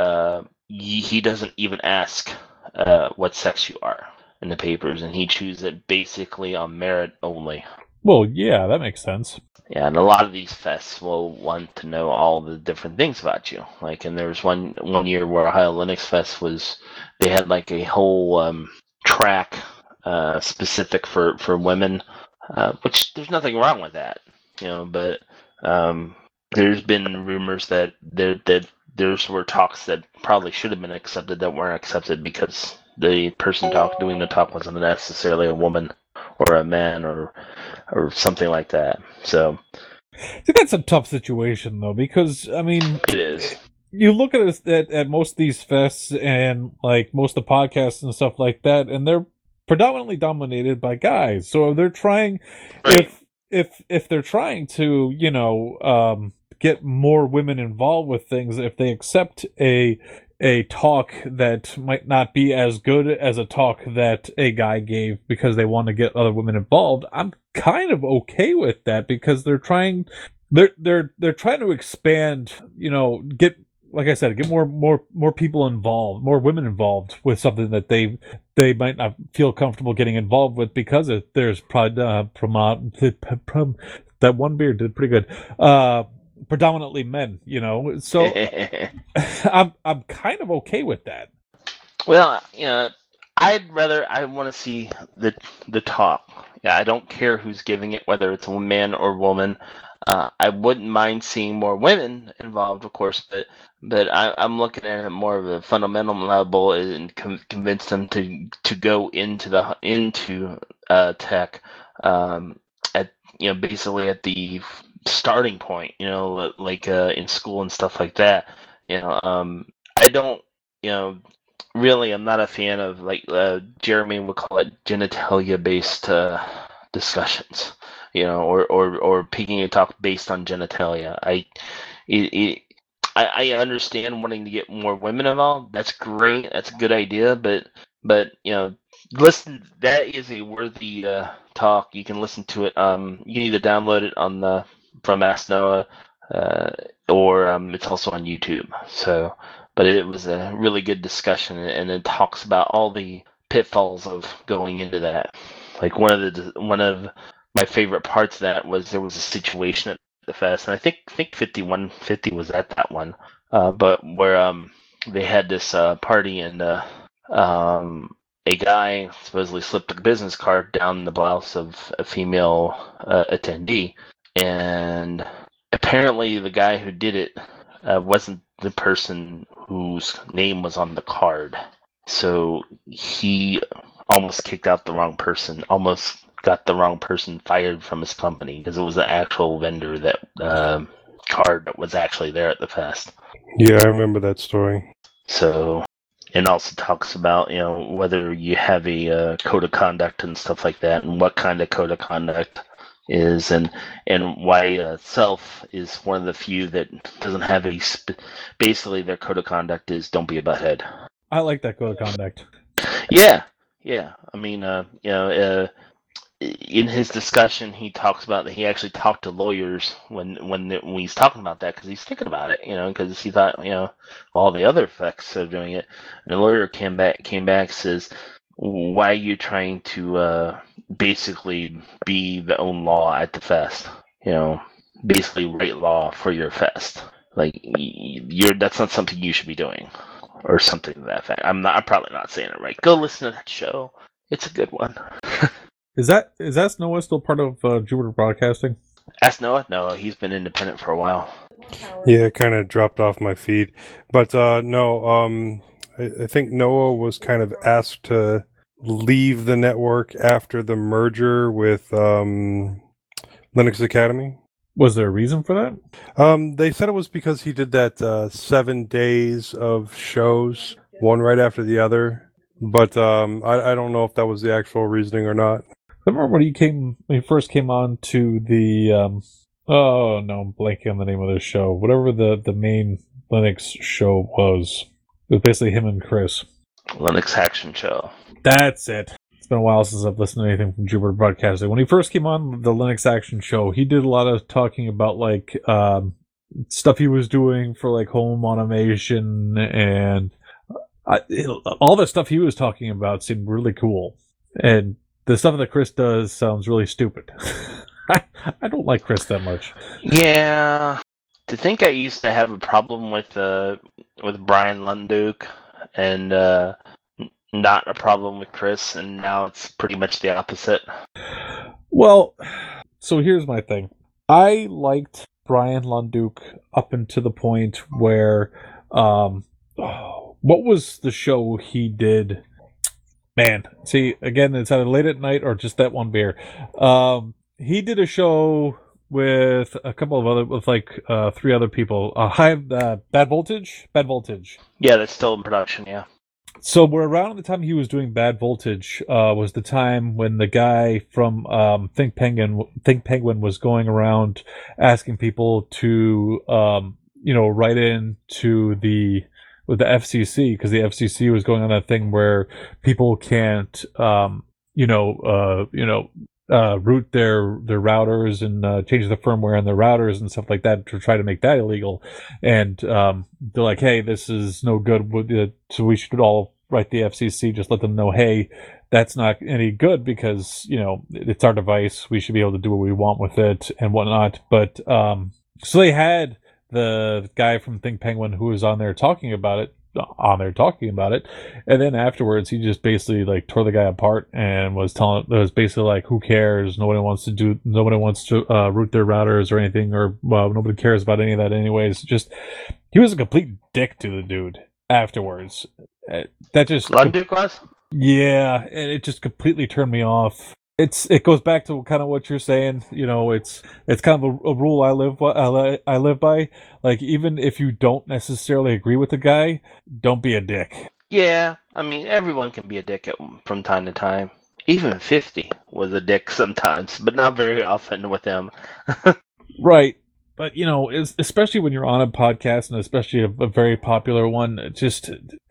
He doesn't even ask what sex you are in the papers, and he chooses it basically on merit only. Well, yeah, that makes sense. Yeah, and a lot of these fests will want to know all the different things about you. Like, and there was one year where Ohio Linux Fest they had like a whole track specific for women, which there's nothing wrong with that, but there's been rumors that those were talks that probably should have been accepted that weren't accepted because the person doing the talk wasn't necessarily a woman or a man or something like that. So I think that's a tough situation though, because I mean, it is. You look at most of these fests and like most of the podcasts and stuff like that, and they're predominantly dominated by guys. So they're trying, right. if they're trying to get more women involved with things, if they accept a talk that might not be as good as a talk that a guy gave because they want to get other women involved, I'm kind of okay with that because they're trying to expand, get, like I said, get more people involved, more women involved with something that they might not feel comfortable getting involved with because there's that one beer did pretty good. Predominantly men, so I'm kind of okay with that. Well, I want to see the talk. Yeah, I don't care who's giving it, whether it's a man or woman. I wouldn't mind seeing more women involved, of course, but I'm looking at it more of a fundamental level and convince them to go into tech at basically at the starting point, like in school and stuff like that. I don't, really, I'm not a fan of like Jeremy would call it genitalia based discussions, or picking a talk based on genitalia. I understand wanting to get more women involved. That's great. That's a good idea. But listen, that is a worthy talk. You can listen to it. You can either download it from Ask Noah, or it's also on YouTube. So, but it was a really good discussion, and it talks about all the pitfalls of going into that. Like one of my favorite parts of that was there was a situation at the fest, and I think 5150 was at that one, but where they had this party and a guy supposedly slipped a business card down the blouse of a female attendee, and apparently the guy who did it wasn't the person whose name was on the card. So he almost kicked out the wrong person, almost got the wrong person fired from his company because it was the actual vendor that card that was actually there at the fest. Yeah, I remember that story. So, and also talks about whether you have a code of conduct and stuff like that, and what kind of code of conduct is, and why Self is one of the few that doesn't have a. Basically, their code of conduct is don't be a butthead. I like that code of conduct. Yeah. I mean, in his discussion, he talks about that he actually talked to lawyers when he's talking about that because he's thinking about it, because he thought, all the other effects of doing it. And the lawyer came back says, why are you trying to basically be the own law at the fest? Basically write law for your fest. Like that's not something you should be doing, or something to that effect. I'm probably not saying it right. Go listen to that show. It's a good one. Is that Noah still part of Jupiter Broadcasting? Ask Noah? No, he's been independent for a while. Yeah, it kind of dropped off my feed. But no, I think Noah was kind of asked to leave the network after the merger with Linux Academy. Was there a reason for that? They said it was because he did that 7 days of shows, one right after the other. But I don't know if that was the actual reasoning or not. I remember when he first came on to the oh no, I'm blanking on the name of the show. Whatever the main Linux show was. It was basically him and Chris. Linux Action Show. That's it. It's been a while since I've listened to anything from Jupiter Broadcasting. When he first came on the Linux Action Show, he did a lot of talking about like stuff he was doing for like home automation, and all the stuff he was talking about seemed really cool. And the stuff that Chris does sounds really stupid. I don't like Chris that much. Yeah. To think I used to have a problem with Brian Lunduke and not a problem with Chris, and now it's pretty much the opposite. Well, so here's my thing. I liked Brian Lunduke up until the point where what was the show he did? Man, see, again, it's either late at night or just that one beer. He did a show with a couple of other, with like 3 other people. Bad Voltage? Bad Voltage. Yeah, that's still in production, yeah. So we're around the time he was doing Bad Voltage was the time when the guy from Think Penguin was going around asking people to write in to the FCC, because the FCC was going on that thing where people can't root their routers and change the firmware on their routers and stuff like that to try to make that illegal. And they're like, hey, this is no good, so we should all write the FCC, just let them know, hey, that's not any good because, it's our device. We should be able to do what we want with it and whatnot. But so they had the guy from Think Penguin who was on there talking about it, and then afterwards he just basically like tore the guy apart and was basically like, who cares, nobody wants to root their routers or anything, or nobody cares about any of that anyways. Just, he was a complete dick to the dude afterwards. That just Lunduke was? Yeah, and it just completely turned me off. It goes back to kind of what you're saying. It's kind of a rule I live by. Like, even if you don't necessarily agree with the guy, don't be a dick. Yeah, I mean, everyone can be a dick from time to time. Even 50 was a dick sometimes, but not very often with them. Right. But, especially when you're on a podcast, and especially a very popular one, just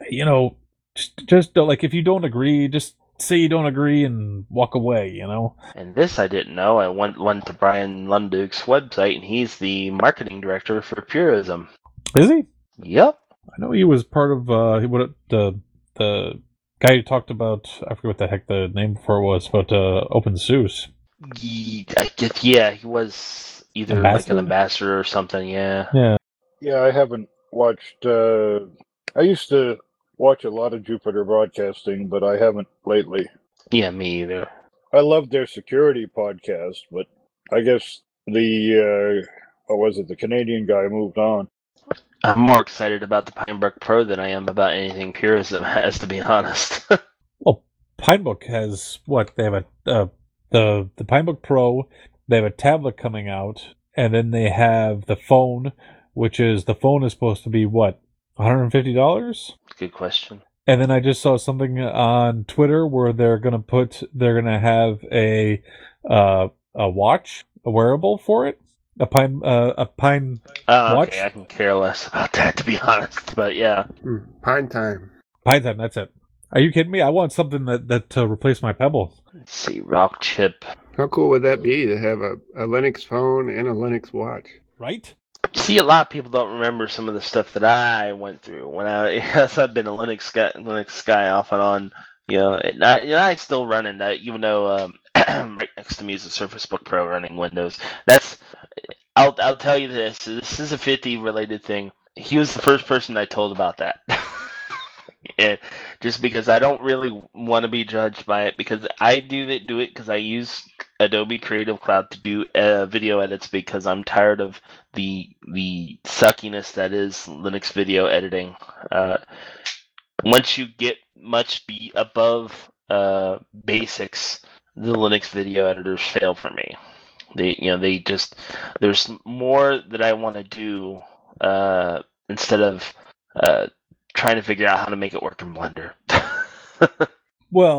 like, if you don't agree, just say you don't agree and walk away, And this I didn't know. I went to Brian Lunduke's website, and he's the marketing director for Purism. Is he? Yep. I know he was part of the guy who talked about, I forget what the heck the name before was, but OpenSUSE. Yeah, he was either like an ambassador or something, yeah. Yeah, I haven't watched, I used to watch a lot of Jupiter Broadcasting, but I haven't lately. Yeah, me either. I love their security podcast, but I guess the Canadian guy moved on. I'm more excited about the Pinebook Pro than I am about anything Purism has, to be honest. Well, Pinebook has, what, they have a the Pinebook Pro. They have a tablet coming out, and then they have the phone, which is the phone is supposed to be what, $150? Good question. And then I just saw something on Twitter where they're gonna have a watch, a wearable for it, a Pine watch. Okay, I can care less about that, to be honest. But yeah, Pine time. Pine time. That's it. Are you kidding me? I want something that to replace my Pebble. let's see, Rock Chip. How cool would that be to have a Linux phone and a Linux watch? Right? See, a lot of people don't remember some of the stuff that I went through when yes, I've been a Linux guy off and on. And I still run in that, even though right next to me is a Surface Book Pro running Windows. I'll tell you this. This is a 50 related thing. He was the first person I told about that. Yeah, just because I don't really want to be judged by it, because I do it because I use Adobe Creative Cloud to do video edits, because I'm tired of the suckiness that is Linux video editing. Once you get much above basics, the Linux video editors fail for me. There's more that I want to do instead of trying to figure out how to make it work in Blender. Well,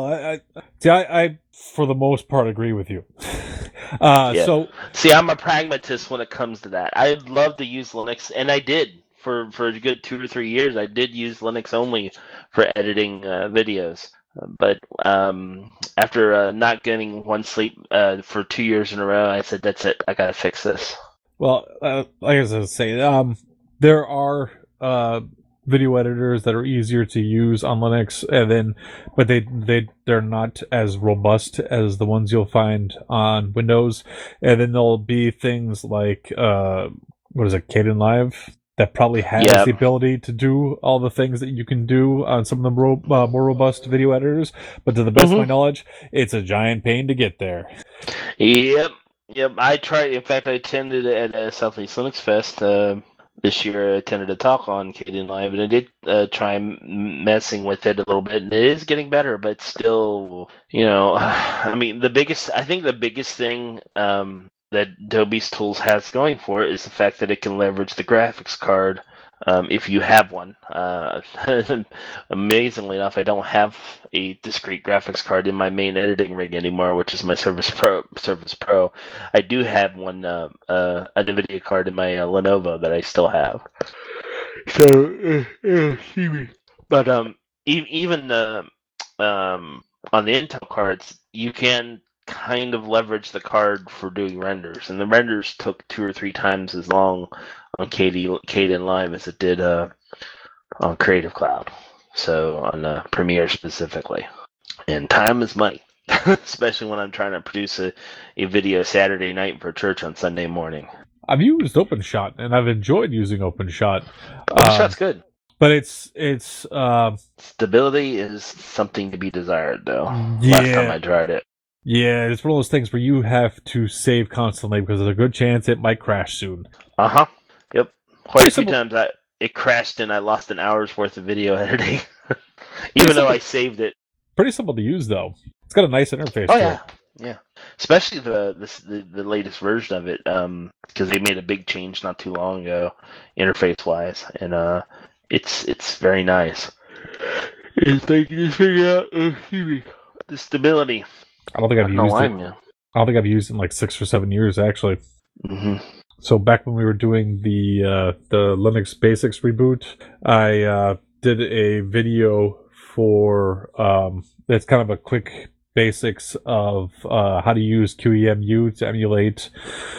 I for the most part agree with you. Yeah. So, see, I'm a pragmatist when it comes to that. I'd love to use Linux, and I did for a good 2 or 3 years. I did use Linux only for editing videos. But after not getting one sleep for 2 years in a row, I said, "That's it. I gotta fix this." well, like I was gonna say, there are video editors that are easier to use on Linux, but they're not as robust as the ones you'll find on Windows. And then there'll be things like Kdenlive, that probably has the ability to do all the things that you can do on some of the more robust video editors. But to the best of my knowledge, it's a giant pain to get there. Yep. I tried. In fact, I attended at Southeast Linux Fest this year. I attended a talk on Kdenlive, and I did try messing with it a little bit, and it is getting better, but still, I mean, I think the biggest thing that Adobe's tools has going for it is the fact that it can leverage the graphics card if you have one. Amazingly enough, I don't have a discrete graphics card in my main editing rig anymore, which is my Surface Pro. I do have one, a NVIDIA card in my Lenovo that I still have. So, excuse me. But even on the Intel cards, you can kind of leverage the card for doing renders, and the renders took 2 or 3 times as long on Kdenlive as it did on Creative Cloud, so on Premiere specifically. And time is money, especially when I'm trying to produce a video Saturday night for church on Sunday morning. I've used OpenShot, and I've enjoyed using OpenShot. OpenShot's good, but it's stability is something to be desired, though. Last time I tried it. Yeah, it's one of those things where you have to save constantly because there's a good chance it might crash soon. Yep. Quite a few times it crashed and I lost an hour's worth of video editing, even though I saved it. Pretty simple to use, though. It's got a nice interface. Yeah. Especially the latest version of it, because they made a big change not too long ago, interface wise, and it's very nice. If they can just figure out the stability. I don't think I've used it. I don't think I've used it in like 6 or 7 years, actually. Mm-hmm. So back when we were doing the Linux Basics reboot, I did a video for it's kind of a quick basics of how to use QEMU to emulate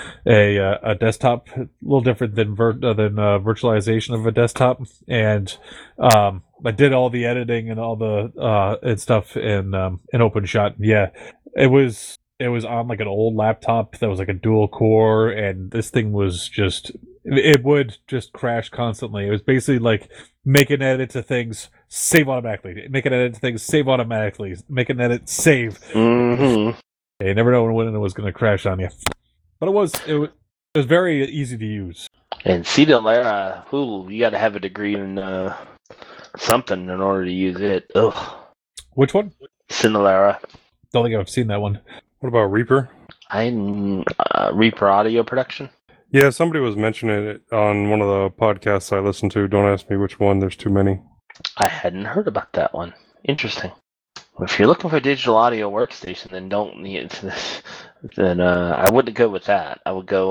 a desktop. A little different than virtualization of a desktop, and I did all the editing and all the and stuff in OpenShot. Yeah, it was on like an old laptop that was like a dual core, and this thing was it would just crash constantly. It was basically like make an edit to things, save automatically. Make an edit to things, save automatically. Make an edit, save. Mm-hmm. You never know when it was going to crash on you. But it was very easy to use. And Cedalera, you got to have a degree in something in order to use it. Ugh. Which one? Cedalera. Don't think I've seen that one. What about Reaper? I'm Reaper Audio Production. Yeah, somebody was mentioning it on one of the podcasts I listened to. Don't ask me which one. There's too many. I hadn't heard about that one. Interesting. If you're looking for a digital audio workstation, then don't need this. Then I wouldn't go with that. I would go.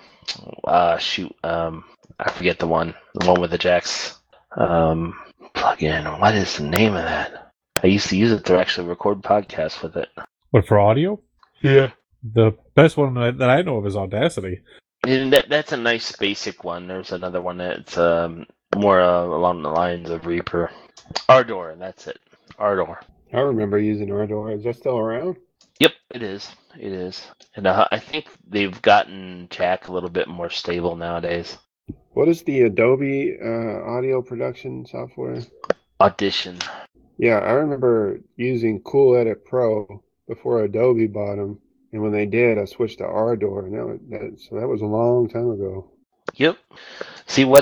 I forget the one with the jacks. Plug-in. What is the name of that? I used to use it to actually record podcasts with it. What, for audio? Yeah. The best one that I know of is Audacity. And that's a nice basic one. There's another one that's more along the lines of Reaper. Ardor, that's it. Ardor. I remember using Ardor. Is that still around? Yep, it is. It is. And I think they've gotten Jack a little bit more stable nowadays. What is the Adobe audio production software? Audition. Yeah, I remember using Cool Edit Pro before Adobe bought them. And when they did, I switched to Ardor, and that was a long time ago. Yep. See when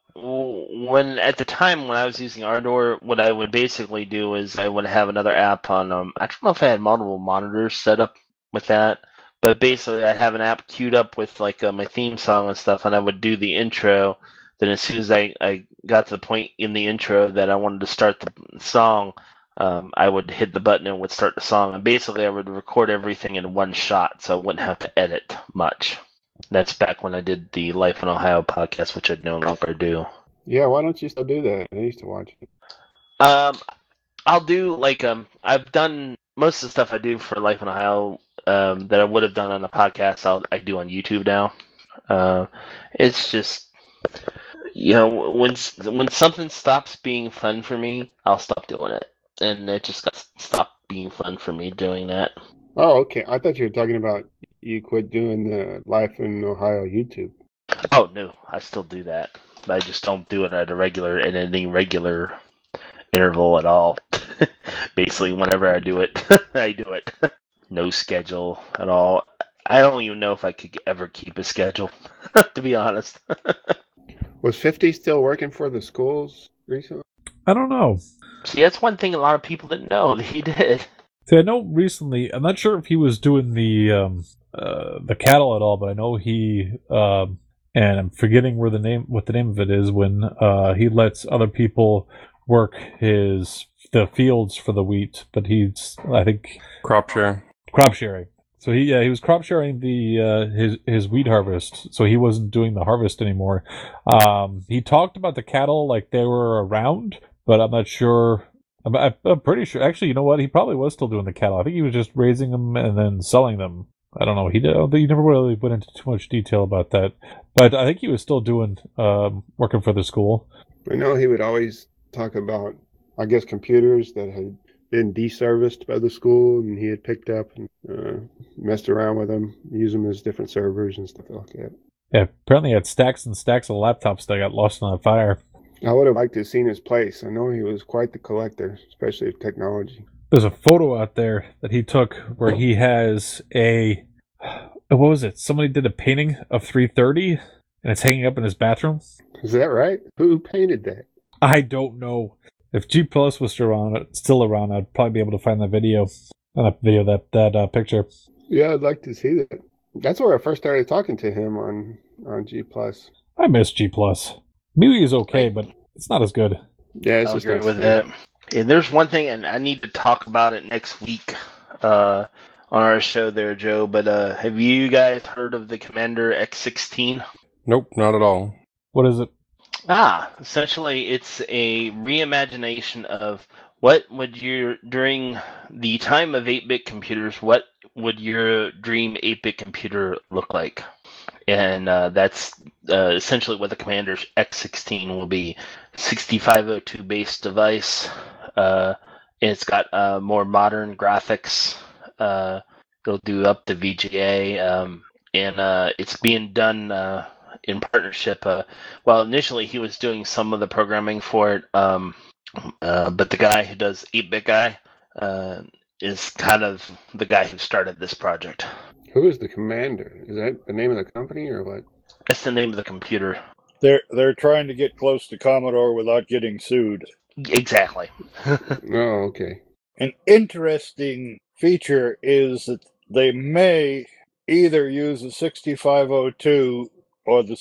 at the time when I was using Ardor, what I would basically do is I would have another app on. I don't know if I had multiple monitors set up with that, but basically I'd have an app queued up with like my theme song and stuff, and I would do the intro. Then as soon as I got to the point in the intro that I wanted to start the song, I would hit the button and it would start the song. And basically I would record everything in one shot, so I wouldn't have to edit much. That's back when I did the Life in Ohio podcast, which I no longer do. Yeah, why don't you still do that? I used to watch it. I'll do like I've done most of the stuff I do for Life in Ohio that I would have done on the podcast. I do on YouTube now. It's just, you know, when something stops being fun for me, I'll stop doing it, and it just stopped being fun for me doing that. Oh, okay. I thought you were talking about you quit doing the Life in Ohio YouTube. Oh no, I still do that. I just don't do it at any regular interval at all. Basically, whenever I do it, I do it. No schedule at all. I don't even know if I could ever keep a schedule, to be honest. Was 50 still working for the schools recently? I don't know. See, that's one thing a lot of people didn't know that he did. See, I know recently, I'm not sure if he was doing the cattle at all, but I know he, and I'm forgetting what the name of it is, when he lets other people work the fields for the wheat, but he's, I think, Crop sharing. So he was crop sharing his wheat harvest, so he wasn't doing the harvest anymore. He talked about the cattle like they were around, but I'm not sure. I'm pretty sure. Actually, you know what? He probably was still doing the cattle. I think he was just raising them and then selling them. I don't know. He never really went into too much detail about that, but I think he was still doing working for the school. I know he would always talk about, I guess, computers that had been deserviced by the school, and he had picked up and messed around with them, used them as different servers and stuff like that. Yeah, apparently he had stacks and stacks of laptops that got lost in a fire. I would have liked to have seen his place. I know he was quite the collector, especially of technology. There's a photo out there that he took where he has what was it? Somebody did a painting of 330, and it's hanging up in his bathroom. Is that right? Who painted that? I don't know. If G Plus was still around, I'd probably be able to find that video. That picture. Yeah, I'd like to see that. That's where I first started talking to him on G Plus. I miss G Plus. Music is okay, but it's not as good. Yeah, it's I'll just agree with that. And there's one thing, and I need to talk about it next week on our show there, Joe, but have you guys heard of the Commander X16? Nope, not at all. What is it? Essentially, it's a reimagination of during the time of 8-bit computers, what would your dream 8-bit computer look like? And that's essentially what the Commander X16 will be. 6502 based device. It's got more modern graphics. It'll do up to VGA, and it's being done in partnership. Well, initially he was doing some of the programming for it, but the guy who does 8-bit guy is kind of the guy who started this project. Who is the Commander? Is that the name of the company or what? That's the name of the computer. They're trying to get close to Commodore without getting sued. Exactly. Oh, okay. An interesting feature is that they may either use the 6502 or the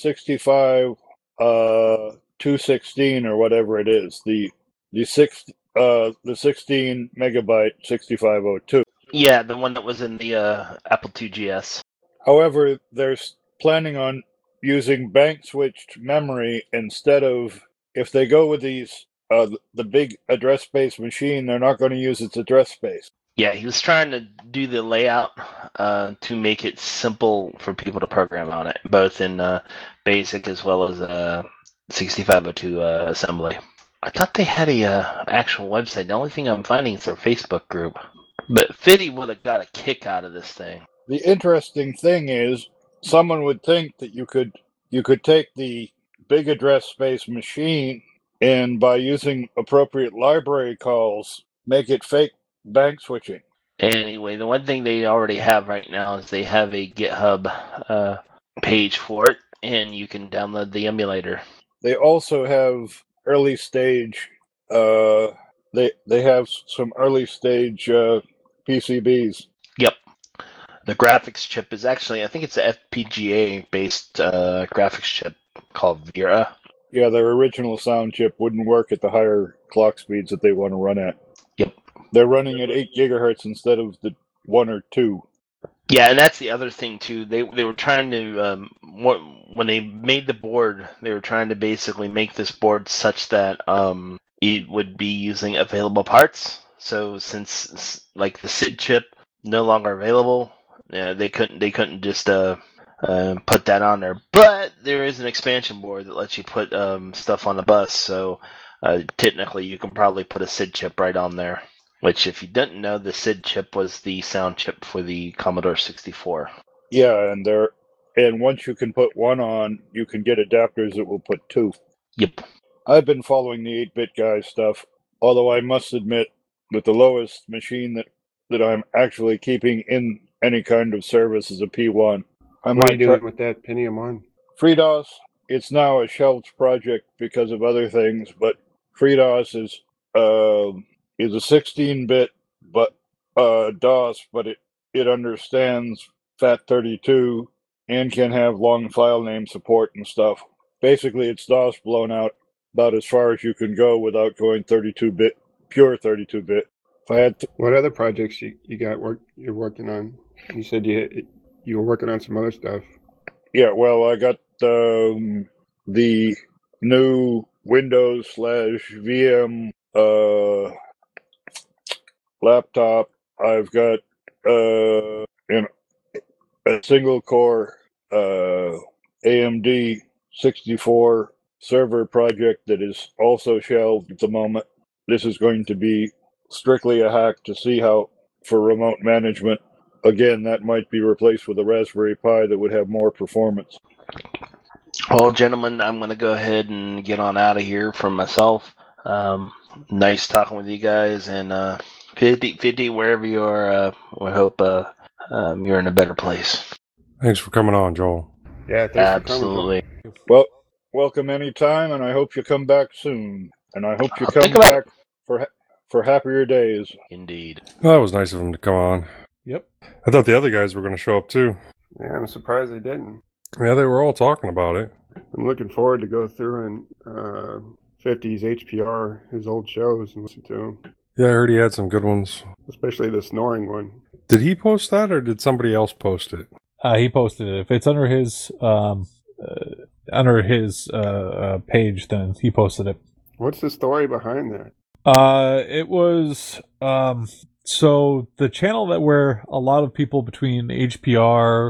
216 or whatever it is, the 16 megabyte 6502. Yeah, the one that was in the Apple II GS. However, they're planning on using bank switched memory instead of, if they go with these the big address space machine, they're not going to use its address space. Yeah, he was trying to do the layout to make it simple for people to program on it, both in BASIC as well as 6502 assembly. I thought they had a actual website. The only thing I'm finding is their Facebook group. But Fiddy would have got a kick out of this thing. The interesting thing is, someone would think that you could take the big address space machine and by using appropriate library calls, make it fake bank switching. Anyway, the one thing they already have right now is they have a GitHub page for it, and you can download the emulator. They also have early stage. They have some early stage PCBs. Yep. The graphics chip is actually, I think it's an FPGA-based graphics chip called Vera. Yeah, their original sound chip wouldn't work at the higher clock speeds that they want to run at. Yep. They're running at 8 gigahertz instead of the 1 or 2. Yeah, and that's the other thing, too. They were trying to, when they made the board, they were trying to basically make this board such that it would be using available parts. So since, like, the SID chip no longer available, they couldn't just put that on there. But there is an expansion board that lets you put stuff on the bus, so technically you can probably put a SID chip right on there. Which, if you didn't know, the SID chip was the sound chip for the Commodore 64. Yeah, and once you can put one on, you can get adapters that will put 2. Yep. I've been following the 8-bit guy stuff, although I must admit that the lowest machine that I'm actually keeping in any kind of service is a P1. What are you doing with that Pentium 1? FreeDOS, it's now a shelved project because of other things, but FreeDOS is a 16-bit DOS, but it understands FAT32 and can have long file name support and stuff. Basically, it's DOS blown out about as far as you can go without going 32-bit, pure 32-bit. What other projects you're working on? You said you were working on some other stuff. Yeah, well, I got the new Windows/VM laptop. I've got a single core AMD 64 server project that is also shelved at the moment. This is going to be strictly a hack to see how, for remote management, again, that might be replaced with a Raspberry Pi that would have more performance. Well, gentlemen, I'm going to go ahead and get on out of here for myself. Nice talking with you guys, and 50, wherever you are, we hope you're in a better place. Thanks for coming on, Joel. Yeah, thanks Absolutely. for coming. Well, welcome anytime, and I hope you come back soon. And I hope you come back for happier days. Indeed. Well, that was nice of him to come on. Yep. I thought the other guys were going to show up too. Yeah, I'm surprised they didn't. Yeah, they were all talking about it. I'm looking forward to go through and 50's HPR, his old shows, and listen to them. Yeah, I heard he had some good ones. Especially the snoring one. Did he post that, or did somebody else post it? He posted it. If it's under his page, then he posted it. What's the story behind that? It was so the channel that where a lot of people between HPR,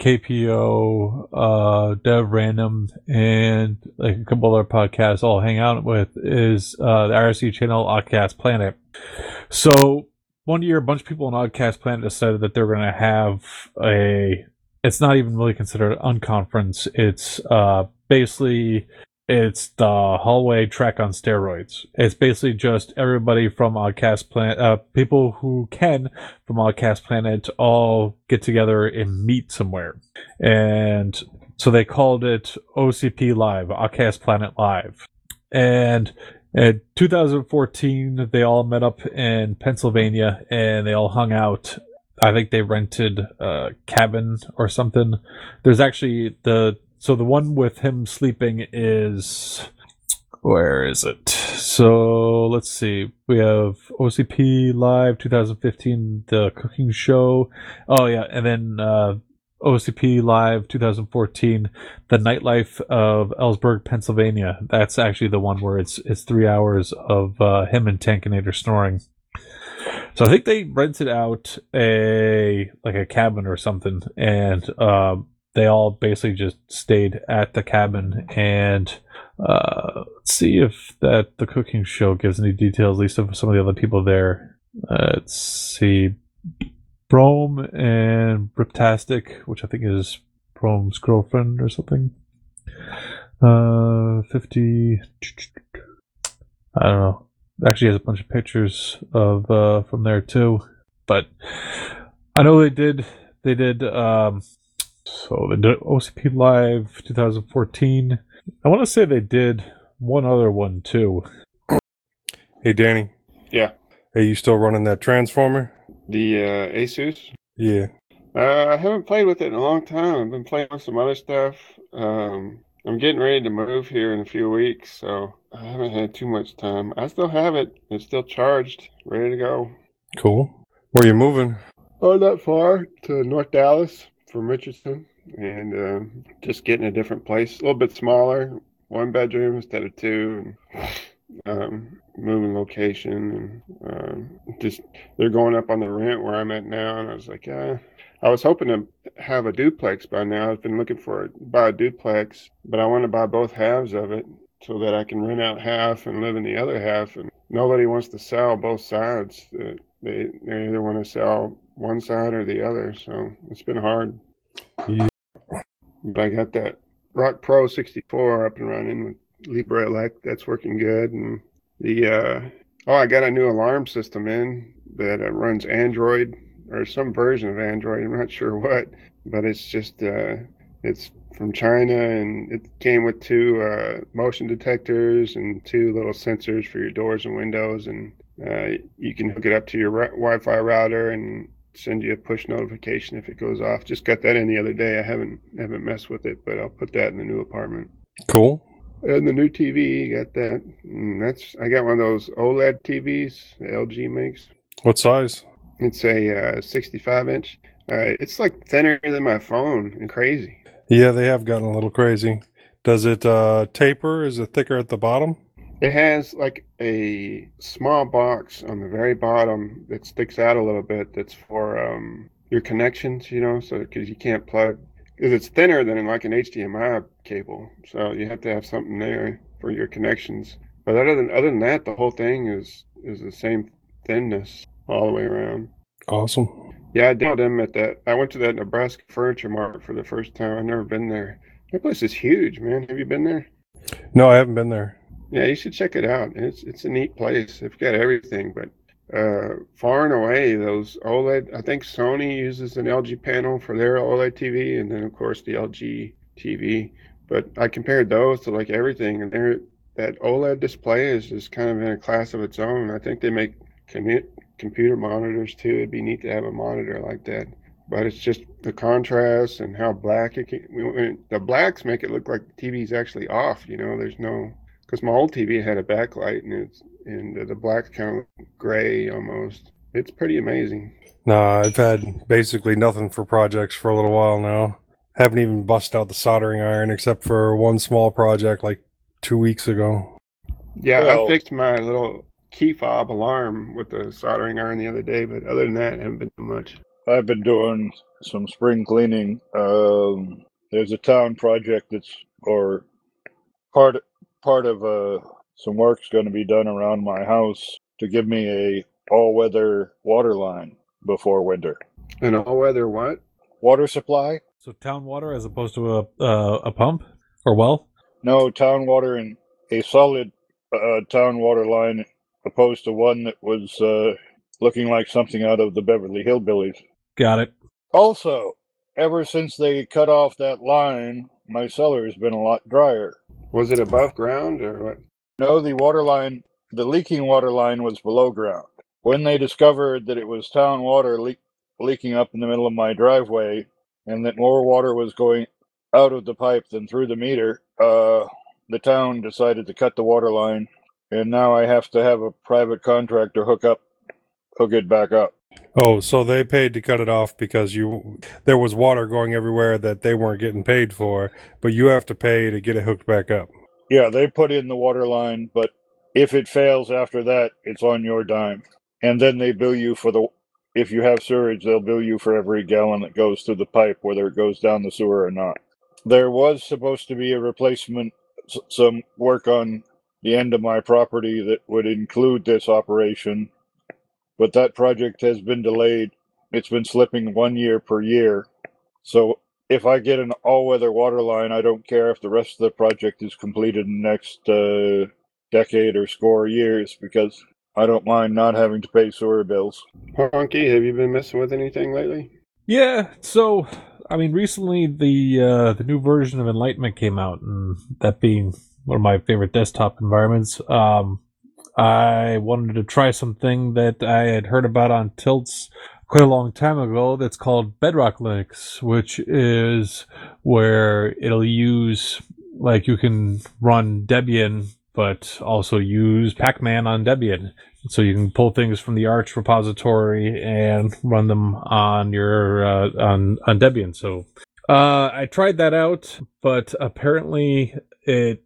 KPO, Dev Random, and like a couple other podcasts all hang out with is the RSC channel Oddcast Planet. So one year, a bunch of people on Oddcast Planet decided that they're going to have it's not even really considered an unconference. It's basically it's the hallway track on steroids. It's basically just everybody from Oddcast Planet, people who can from Oddcast Planet all get together and meet somewhere. And so they called it OCP Live, Oddcast Planet Live. And in 2014, they all met up in Pennsylvania and they all hung out I think they rented a cabin or something. There's actually the one with him sleeping is, where is it? So let's see. We have OCP Live 2015, the cooking show. Oh yeah, and then OCP Live 2014, the nightlife of Ellsberg, Pennsylvania. That's actually the one where it's 3 hours of him and Tankinator snoring. So I think they rented out a cabin or something, and they all basically just stayed at the cabin. And let's see if the cooking show gives any details, at least of some of the other people there. Let's see, Brome and Riptastic, which I think is Brome's girlfriend or something. 50. I don't know. Actually has a bunch of pictures of from there too, but I know they did so they did OCP Live 2014. I want to say they did one other one too. Hey Danny. Yeah. Are you still running that transformer? The Asus? Yeah. I haven't played with it in a long time. I've been playing with some other stuff. I'm getting ready to move here in a few weeks, so I haven't had too much time. I still have it. It's still charged, ready to go. Cool. Where are you moving? Oh, not far, to North Dallas from Richardson, and just getting a different place, a little bit smaller, 1 bedroom instead of 2, and moving location, and just they're going up on the rent where I'm at now, and I was like, I was hoping to have a duplex by now. I've been looking to buy a duplex, but I want to buy both halves of it so that I can rent out half and live in the other half. And nobody wants to sell both sides. They either want to sell one side or the other. So it's been hard. Yeah. But I got that Rock Pro 64 up and running with Libre Elect. That's working good. And I got a new alarm system in that runs Android, or some version of Android. I'm not sure what, but it's just it's from China, and it came with 2 motion detectors and 2 little sensors for your doors and windows, and you can hook it up to your Wi-Fi router and send you a push notification if it goes off. Just got that in the other day. I haven't messed with it, but I'll put that in the new apartment. Cool. And the new TV, got that. And I got one of those OLED TVs LG makes. What size? It's a 65-inch. It's like thinner than my phone and crazy. Yeah, they have gotten a little crazy. Does it taper? Is it thicker at the bottom? It has like a small box on the very bottom that sticks out a little bit. That's for your connections, so because you can't plug. Because it's thinner than like an HDMI cable, so you have to have something there for your connections. But other than that, the whole thing is the same thinness all the way around. Awesome. Yeah, I demoed them at that. I went to that Nebraska Furniture Mart for the first time. I've never been there. That place is huge, man. Have you been there? No, I haven't been there. Yeah, you should check it out. It's a neat place. They've got everything, but far and away, those OLED, I think Sony uses an LG panel for their OLED TV, and then of course the LG TV. But I compared those to like everything, and that OLED display is just kind of in a class of its own. I think they make computer monitors too. It'd be neat to have a monitor like that, but it's just the contrast and how black it can. The blacks make it look like the TV's actually off. There's no, because my old TV had a backlight, and the black's kind of gray almost. It's pretty amazing. Nah, I've had basically nothing for projects for a little while now. Haven't even busted out the soldering iron except for one small project like 2 weeks ago. Yeah, I fixed my little key fob alarm with the soldering iron the other day, but other than that, I haven't been doing much. I've been doing some spring cleaning. There's a town project or part of some work's going to be done around my house to give me a all-weather water line before winter. An all-weather what? Water supply. So town water as opposed to a pump or well? No, town water, and a solid town water line, opposed to one that was looking like something out of the Beverly Hillbillies. Got it. Also, ever since they cut off that line, my cellar has been a lot drier. Was it above ground or what? No, the leaking water line was below ground. When they discovered that it was town water leaking up in the middle of my driveway, and that more water was going out of the pipe than through the meter, the town decided to cut the water line, and now I have to have a private contractor hook it back up. Oh, so they paid to cut it off because there was water going everywhere that they weren't getting paid for, but you have to pay to get it hooked back up. Yeah, they put in the water line, but if it fails after that, it's on your dime. And then they bill you if you have sewage, they'll bill you for every gallon that goes through the pipe, whether it goes down the sewer or not. There was supposed to be a replacement, some work on the end of my property that would include this operation, but that project has been delayed. It's been slipping 1 year per year. So if I get an all-weather water line, I don't care if the rest of the project is completed in the next decade or score years, because I don't mind not having to pay sewer bills. Honky, have you been messing with anything lately? Yeah, so I mean, recently the new version of Enlightenment came out, and that being one of my favorite desktop environments, I wanted to try something that I had heard about on Tilts quite a long time ago that's called Bedrock Linux, which is where it'll use, like, you can run Debian, but also use Pacman on Debian. So you can pull things from the Arch repository and run them on your on Debian. So I tried that out, but apparently it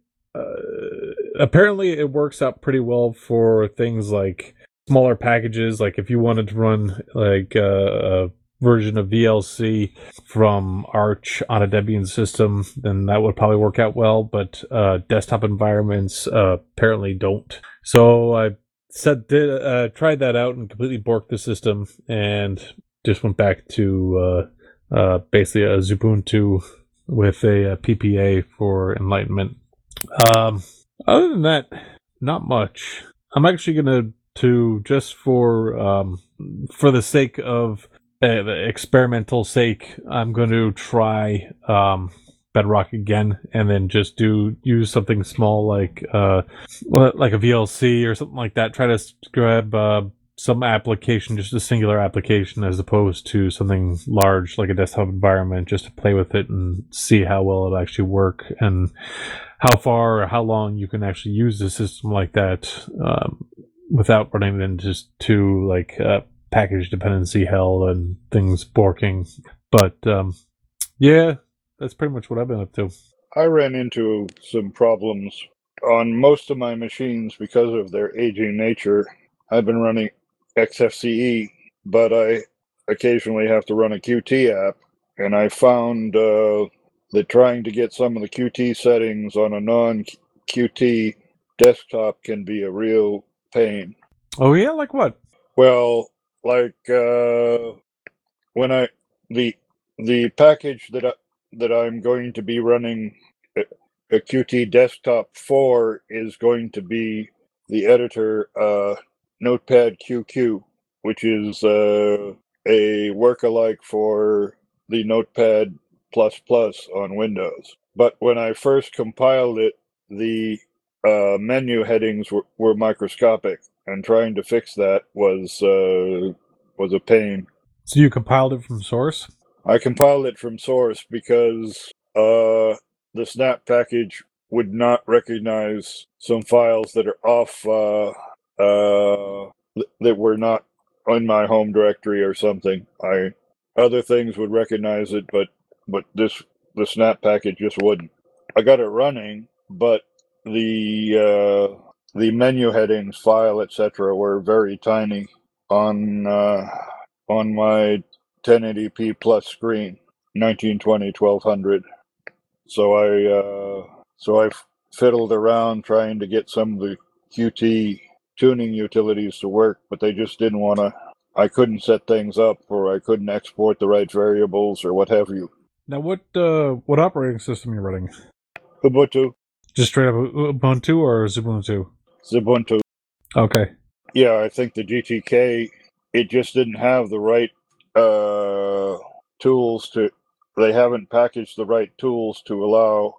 works out pretty well for things like smaller packages. Like if you wanted to run like a version of VLC from Arch on a Debian system, then that would probably work out well. But desktop environments apparently don't. So I tried that out and completely borked the system, and just went back to basically a Ubuntu with a PPA for Enlightenment. Other than that, not much. I'm actually gonna just for the sake of the experimental sake, I'm going to try Bedrock again, and then just use something small like a VLC or something like that. Try to grab some application, just a singular application, as opposed to something large like a desktop environment, just to play with it and see how well it'll actually work, and how far or how long you can actually use the system like that without running into like package dependency hell and things borking. But yeah, that's pretty much what I've been up to. I ran into some problems on most of my machines because of their aging nature. I've been running XFCE, but I occasionally have to run a Qt app, and I found that trying to get some of the Qt settings on a non-Qt desktop can be a real pain. Oh yeah, like what? Well, like when the package that I'm going to be running a Qt desktop for is going to be the editor Notepad QQ, which is a workalike for the Notepad++ on Windows. But when I first compiled it, the menu headings were microscopic, and trying to fix that was a pain. So you compiled it from source? I compiled it from source because the snap package would not recognize some files that are off, that were not in my home directory or something. Other things would recognize it, but the snap package just wouldn't. I got it running, but the menu headings, file, etc., were very tiny on my 1080p plus screen, 1920 1200. So I fiddled around trying to get some of the Qt tuning utilities to work, but they just didn't want to. I couldn't set things up, or I couldn't export the right variables, or what have you. Now, what operating system are you running? Ubuntu. Just straight up Ubuntu or Ubuntu? Ubuntu. Okay. Yeah, I think the GTK, it just didn't have the right tools to. They haven't packaged the right tools to allow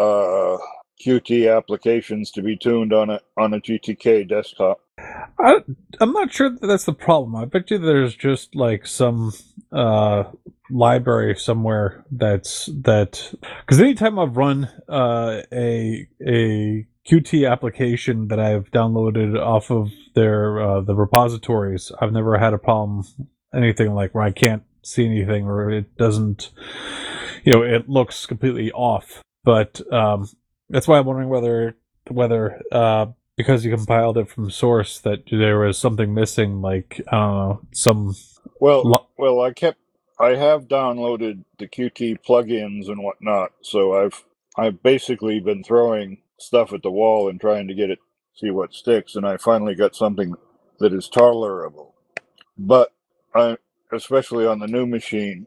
Qt applications to be tuned on a GTK desktop. I'm not sure that that's the problem. I bet you there's just like some library somewhere because anytime I've run a Qt application that I've downloaded off of their the repositories, I've never had a problem, anything like where I can't see anything or it doesn't, it looks completely off. But that's why I'm wondering whether because you compiled it from source that there was something missing, like some. Well, I have downloaded the Qt plugins and whatnot, so I've basically been throwing stuff at the wall and trying to see what sticks, and I finally got something that is tolerable. But especially on the new machine,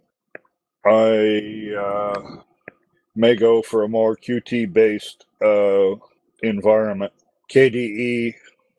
I may go for a more Qt-based environment, KDE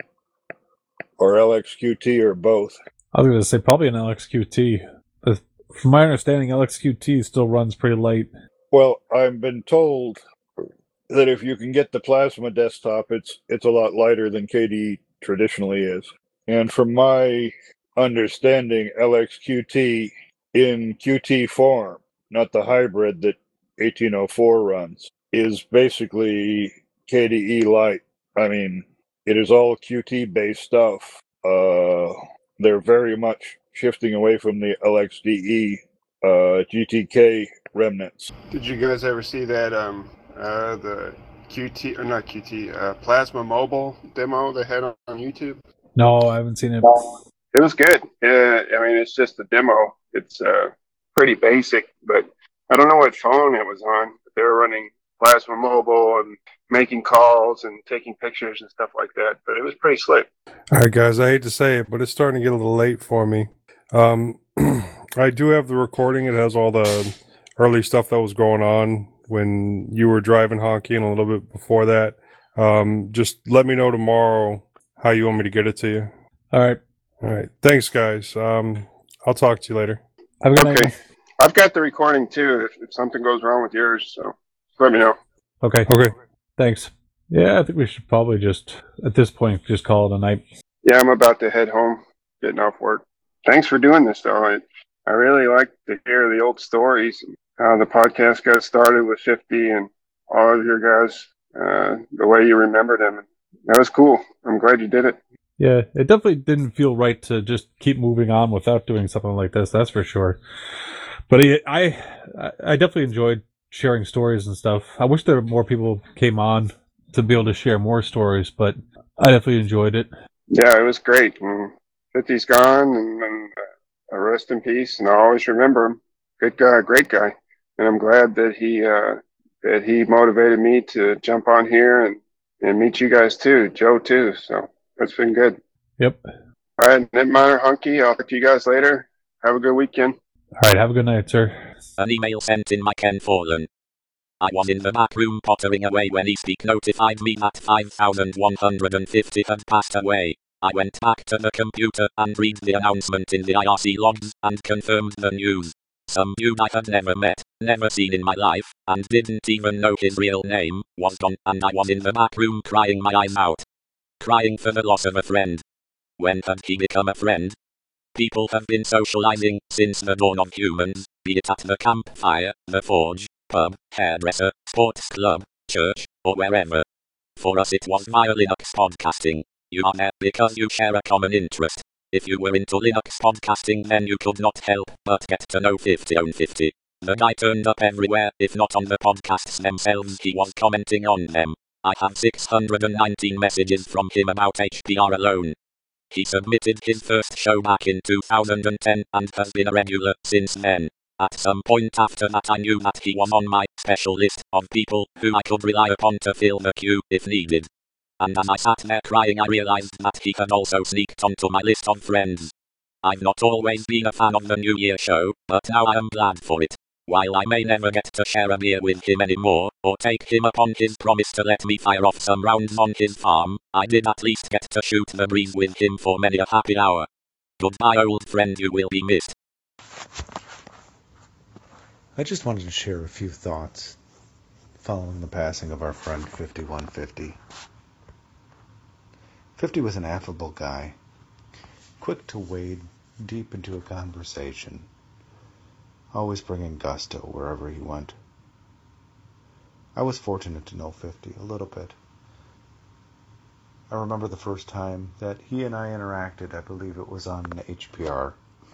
or LXQT or both. I was going to say probably an LXQT. From my understanding, LXQT still runs pretty late. Well, I've been told that if you can get the Plasma desktop, it's a lot lighter than KDE traditionally is. And from my understanding, LXQT in Qt form, not the hybrid that 1804 runs, is basically KDE Lite. I mean, it is all Qt-based stuff. They're very much shifting away from the LXDE GTK remnants. Did you guys ever see that the Qt or not Qt Plasma Mobile demo they had on YouTube? No, I haven't seen it. It was good. I mean, it's just a demo. It's pretty basic, but I don't know what phone it was on. But they were running Plasma Mobile and making calls and taking pictures and stuff like that. But it was pretty slick. All right, guys, I hate to say it, but it's starting to get a little late for me. I do have the recording. It has all the early stuff that was going on when you were driving Honky and a little bit before that. Just let me know tomorrow how you want me to get it to you. All right. All right. Thanks, guys. I'll talk to you later. Have a good night. Okay. I've got the recording too if something goes wrong with yours, so let me know. Okay. Okay. Thanks. Yeah, I think we should probably just, at this point, just call it a night. Yeah, I'm about to head home, getting off work. Thanks for doing this, though. I really like to hear the old stories, how the podcast got started with 50 and all of your guys, the way you remembered them. That was cool. I'm glad you did it. Yeah, it definitely didn't feel right to just keep moving on without doing something like this, that's for sure. But I definitely enjoyed sharing stories and stuff. I wish there were more people came on to be able to share more stories, but I definitely enjoyed it. Yeah, it was great. 50's gone, and rest in peace, and I always remember him. Good guy, great guy. And I'm glad that he motivated me to jump on here and meet you guys too, Joe too. So that's been good. Yep. All right, Netminer Hunky, I'll talk to you guys later. Have a good weekend. All right, have a good night, sir. An email sent in my Ken Forlan. I was in the back room pottering away when eSpeak notified me that 5,150 had passed away. I went back to the computer and read the announcement in the IRC logs and confirmed the news. Some dude I had never met, never seen in my life, and didn't even know his real name, was gone, and I was in the back room crying my eyes out. Crying for the loss of a friend. When had he become a friend? People have been socializing since the dawn of humans, be it at the campfire, the forge, pub, hairdresser, sports club, church, or wherever. For us it was via Linux podcasting. You are there because you share a common interest. If you were into Linux podcasting, then you could not help but get to know 50 on 50. The guy turned up everywhere, if not on the podcasts themselves, he was commenting on them. I have 619 messages from him about HPR alone. He submitted his first show back in 2010 and has been a regular since then. At some point after that I knew that he was on my special list of people who I could rely upon to fill the queue if needed. And as I sat there crying I realized that he had also sneaked onto my list of friends. I've not always been a fan of the New Year show, but now I am glad for it. While I may never get to share a beer with him anymore, or take him up on his promise to let me fire off some rounds on his farm, I did at least get to shoot the breeze with him for many a happy hour. Goodbye old friend, you will be missed. I just wanted to share a few thoughts following the passing of our friend 5150. 50 was an affable guy, quick to wade deep into a conversation, always bringing gusto wherever he went. I was fortunate to know 50 a little bit. I remember the first time that he and I interacted. I believe it was on an HPR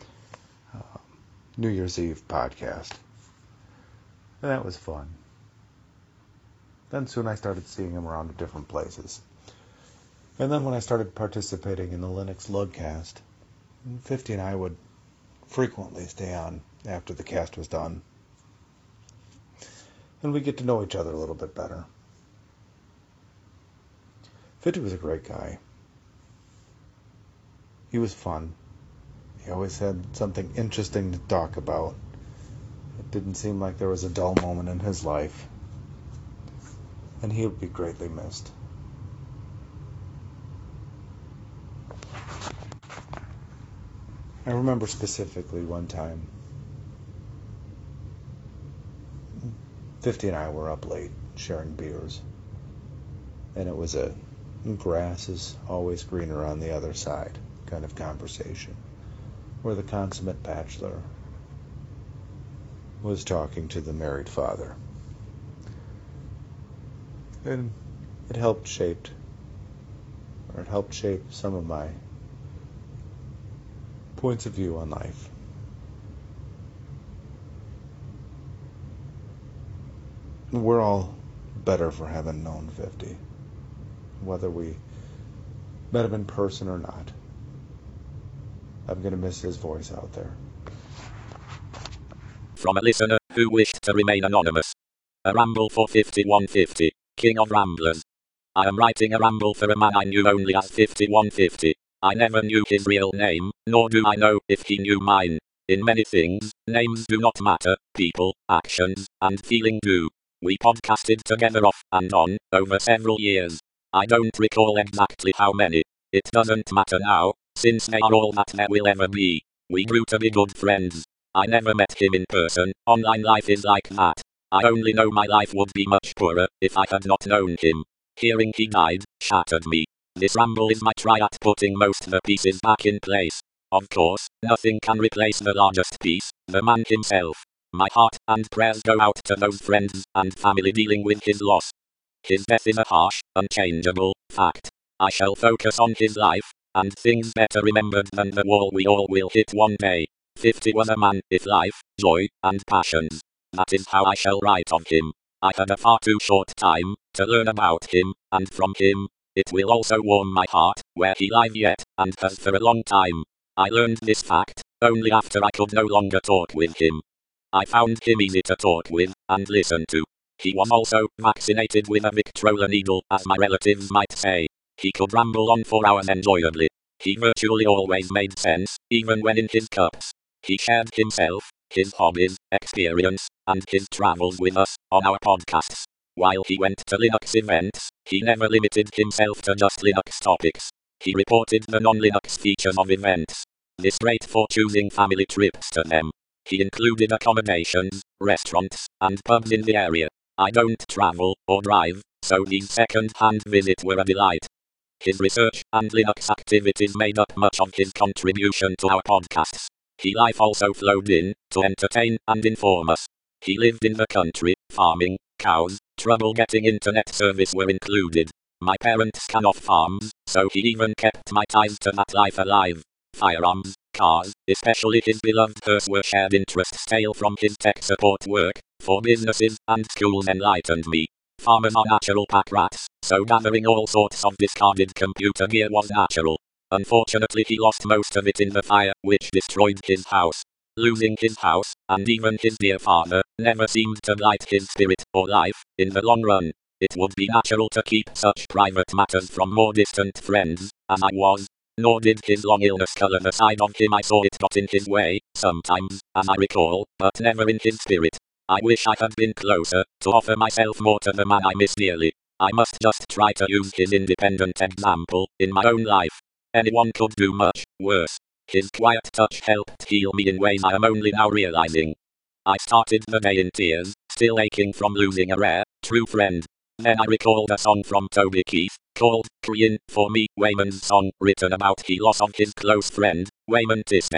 New Year's Eve podcast. And that was fun. Then soon I started seeing him around at different places. And then when I started participating in the Linux Lugcast, 50 and I would frequently stay on after the cast was done. And we'd get to know each other a little bit better. 50 was a great guy. He was fun. He always had something interesting to talk about. It didn't seem like there was a dull moment in his life. And he would be greatly missed. I remember specifically one time, 50 and I were up late sharing beers. And it was a grass is always greener on the other side kind of conversation, where the consummate bachelor was talking to the married father. And it helped shape some of my points of view on life. We're all better for having known 50, whether we met him in person or not. I'm going to miss his voice out there. From a listener who wished to remain anonymous. A ramble for 5150, King of Ramblers. I am writing a ramble for a man I knew only as 5150. I never knew his real name, nor do I know if he knew mine. In many things, names do not matter, people, actions, and feeling do. We podcasted together off and on, over several years. I don't recall exactly how many. It doesn't matter now, since they are all that there will ever be. We grew to be good friends. I never met him in person. Online life is like that. I only know my life would be much poorer if I had not known him. Hearing he died shattered me. This ramble is my try at putting most of the pieces back in place. Of course, nothing can replace the largest piece, the man himself. My heart and prayers go out to those friends and family dealing with his loss. His death is a harsh, unchangeable fact. I shall focus on his life, and things better remembered than the wall we all will hit one day. 50 was a man with life, joy, and passions. That is how I shall write of him. I had a far too short time to learn about him, and from him. It will also warm my heart, where he live yet, and has for a long time. I learned this fact only after I could no longer talk with him. I found him easy to talk with, and listen to. He was also vaccinated with a Victrola needle, as my relatives might say. He could ramble on for hours enjoyably. He virtually always made sense, even when in his cups. He shared himself, his hobbies, experience, and his travels with us, on our podcasts. While he went to Linux events, he never limited himself to just Linux topics. He reported the non-Linux features of events. This great for choosing family trips to them. He included accommodations, restaurants, and pubs in the area. I don't travel or drive, so these second-hand visits were a delight. His research and Linux activities made up much of his contribution to our podcasts. His life also flowed in to entertain and inform us. He lived in the country, farming, cows, trouble getting internet service were included. My parents can off farms, so he even kept my ties to that life alive. Firearms, cars, especially his beloved Hearse were shared interests stale from his tech support work, for businesses and schools enlightened me. Farmers are natural pack rats, so gathering all sorts of discarded computer gear was natural. Unfortunately he lost most of it in the fire, which destroyed his house. Losing his house, and even his dear father, never seemed to blight his spirit or life, in the long run. It would be natural to keep such private matters from more distant friends, as I was. Nor did his long illness colour the side of him I saw it got in his way, sometimes, as I recall, but never in his spirit. I wish I had been closer, to offer myself more to the man I miss dearly. I must just try to use his independent example, in my own life. Anyone could do much worse. His quiet touch helped heal me in ways I am only now realizing. I started the day in tears, still aching from losing a rare, true friend. Then I recalled a song from Toby Keith, called Cryin' for Me, Wayman's song, written about the loss of his close friend, Wayman Tisdale.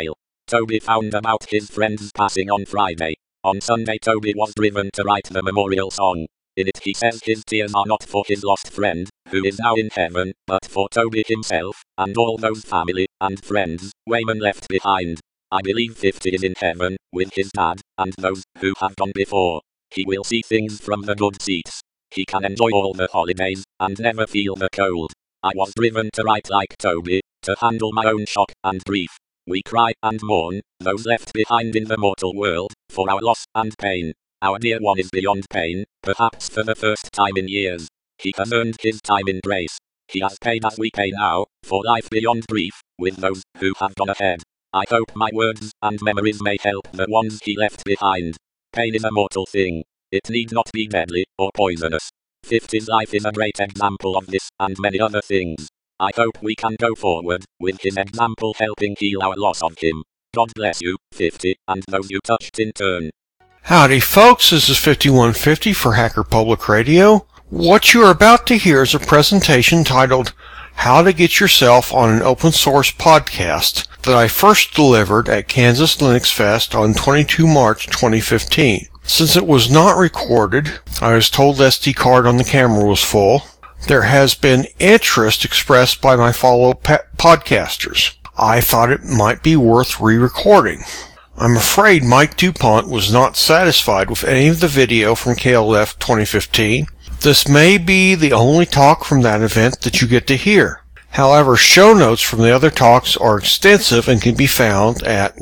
Toby found about his friend's passing on Friday. On Sunday, Toby was driven to write the memorial song. In it he says his tears are not for his lost friend, who is now in heaven, but for Toby himself, and all those family and friends Wayman left behind. I believe 50 is in heaven, with his dad, and those who have gone before. He will see things from the good seats. He can enjoy all the holidays, and never feel the cold. I was driven to write like Toby, to handle my own shock and grief. We cry and mourn, those left behind in the mortal world, for our loss and pain. Our dear one is beyond pain, perhaps for the first time in years. He has earned his time in grace. He has paid as we pay now, for life beyond grief, with those who have gone ahead. I hope my words and memories may help the ones he left behind. Pain is a mortal thing. It need not be deadly or poisonous. 50's life is a great example of this and many other things. I hope we can go forward, with his example helping heal our loss of him. God bless you, 50, and those you touched in turn. Howdy folks, this is 5150 for Hacker Public Radio. What you are about to hear is a presentation titled How to Get Yourself on an Open Source Podcast that I first delivered at Kansas Linux Fest on 22 March 2015. Since it was not recorded, I was told the SD card on the camera was full. There has been interest expressed by my fellow podcasters. I thought it might be worth re-recording. I'm afraid Mike DuPont was not satisfied with any of the video from KLF 2015. This may be the only talk from that event that you get to hear. However, show notes from the other talks are extensive and can be found at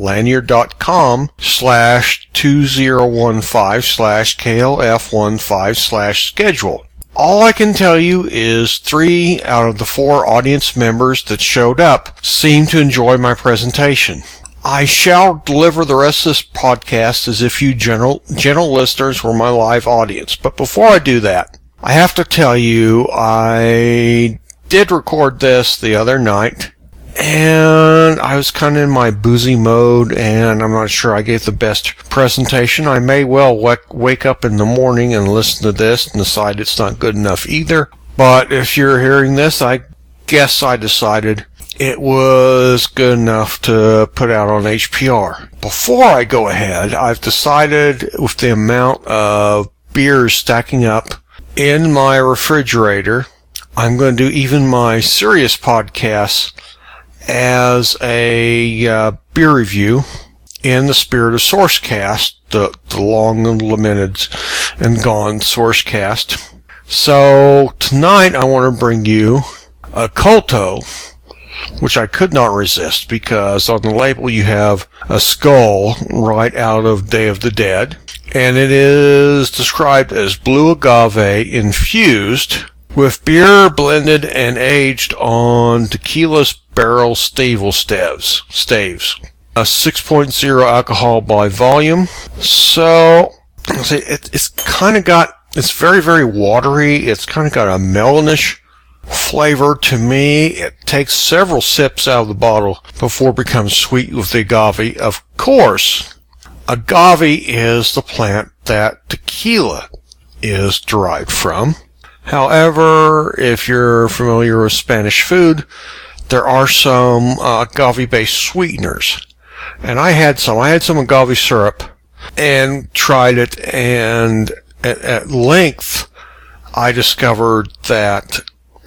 lanyard.com/2015/KLF15/schedule. All I can tell you is 3 out of the 4 audience members that showed up seemed to enjoy my presentation. I shall deliver the rest of this podcast as if you gentle listeners were my live audience. But before I do that, I have to tell you I did record this the other night, and I was kind of in my boozy mode, and I'm not sure I gave the best presentation. I may well wake up in the morning and listen to this and decide it's not good enough either. But if you're hearing this, I guess I decided it was good enough to put out on HPR. Before I go ahead, I've decided with the amount of beers stacking up in my refrigerator, I'm going to do even my serious podcasts as a beer review in the spirit of Sourcecast, the long and lamented and gone Sourcecast. So tonight I want to bring you a Culto, which I could not resist because on the label you have a skull right out of Day of the Dead, and it is described as blue agave infused with beer blended and aged on tequila's barrel staves. A 6.0 alcohol by volume. So it's kind of got, it's very, very watery. It's kind of got a melonish flavor to me. It takes several sips out of the bottle before it becomes sweet with the agave. Of course, agave is the plant that tequila is derived from. However, if you're familiar with Spanish food, there are some agave-based sweeteners. And I had some agave syrup and tried it, and at length I discovered that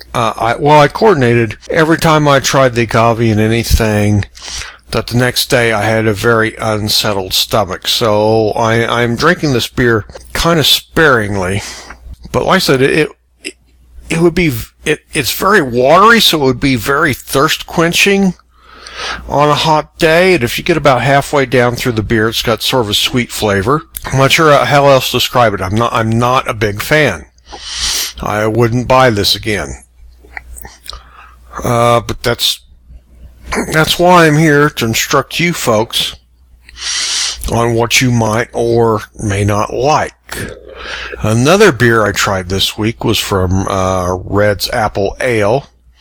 I coordinated every time I tried the agave in anything that the next day I had a very unsettled stomach. So I'm drinking this beer kind of sparingly. But like I said, it's very watery, so it would be very thirst quenching on a hot day. And if you get about halfway down through the beer, it's got sort of a sweet flavor. I'm not sure how else to describe it. I'm not a big fan. I wouldn't buy this again. But that's why I'm here, to instruct you folks on what you might or may not like. Another beer I tried this week was from Red's Apple Ale.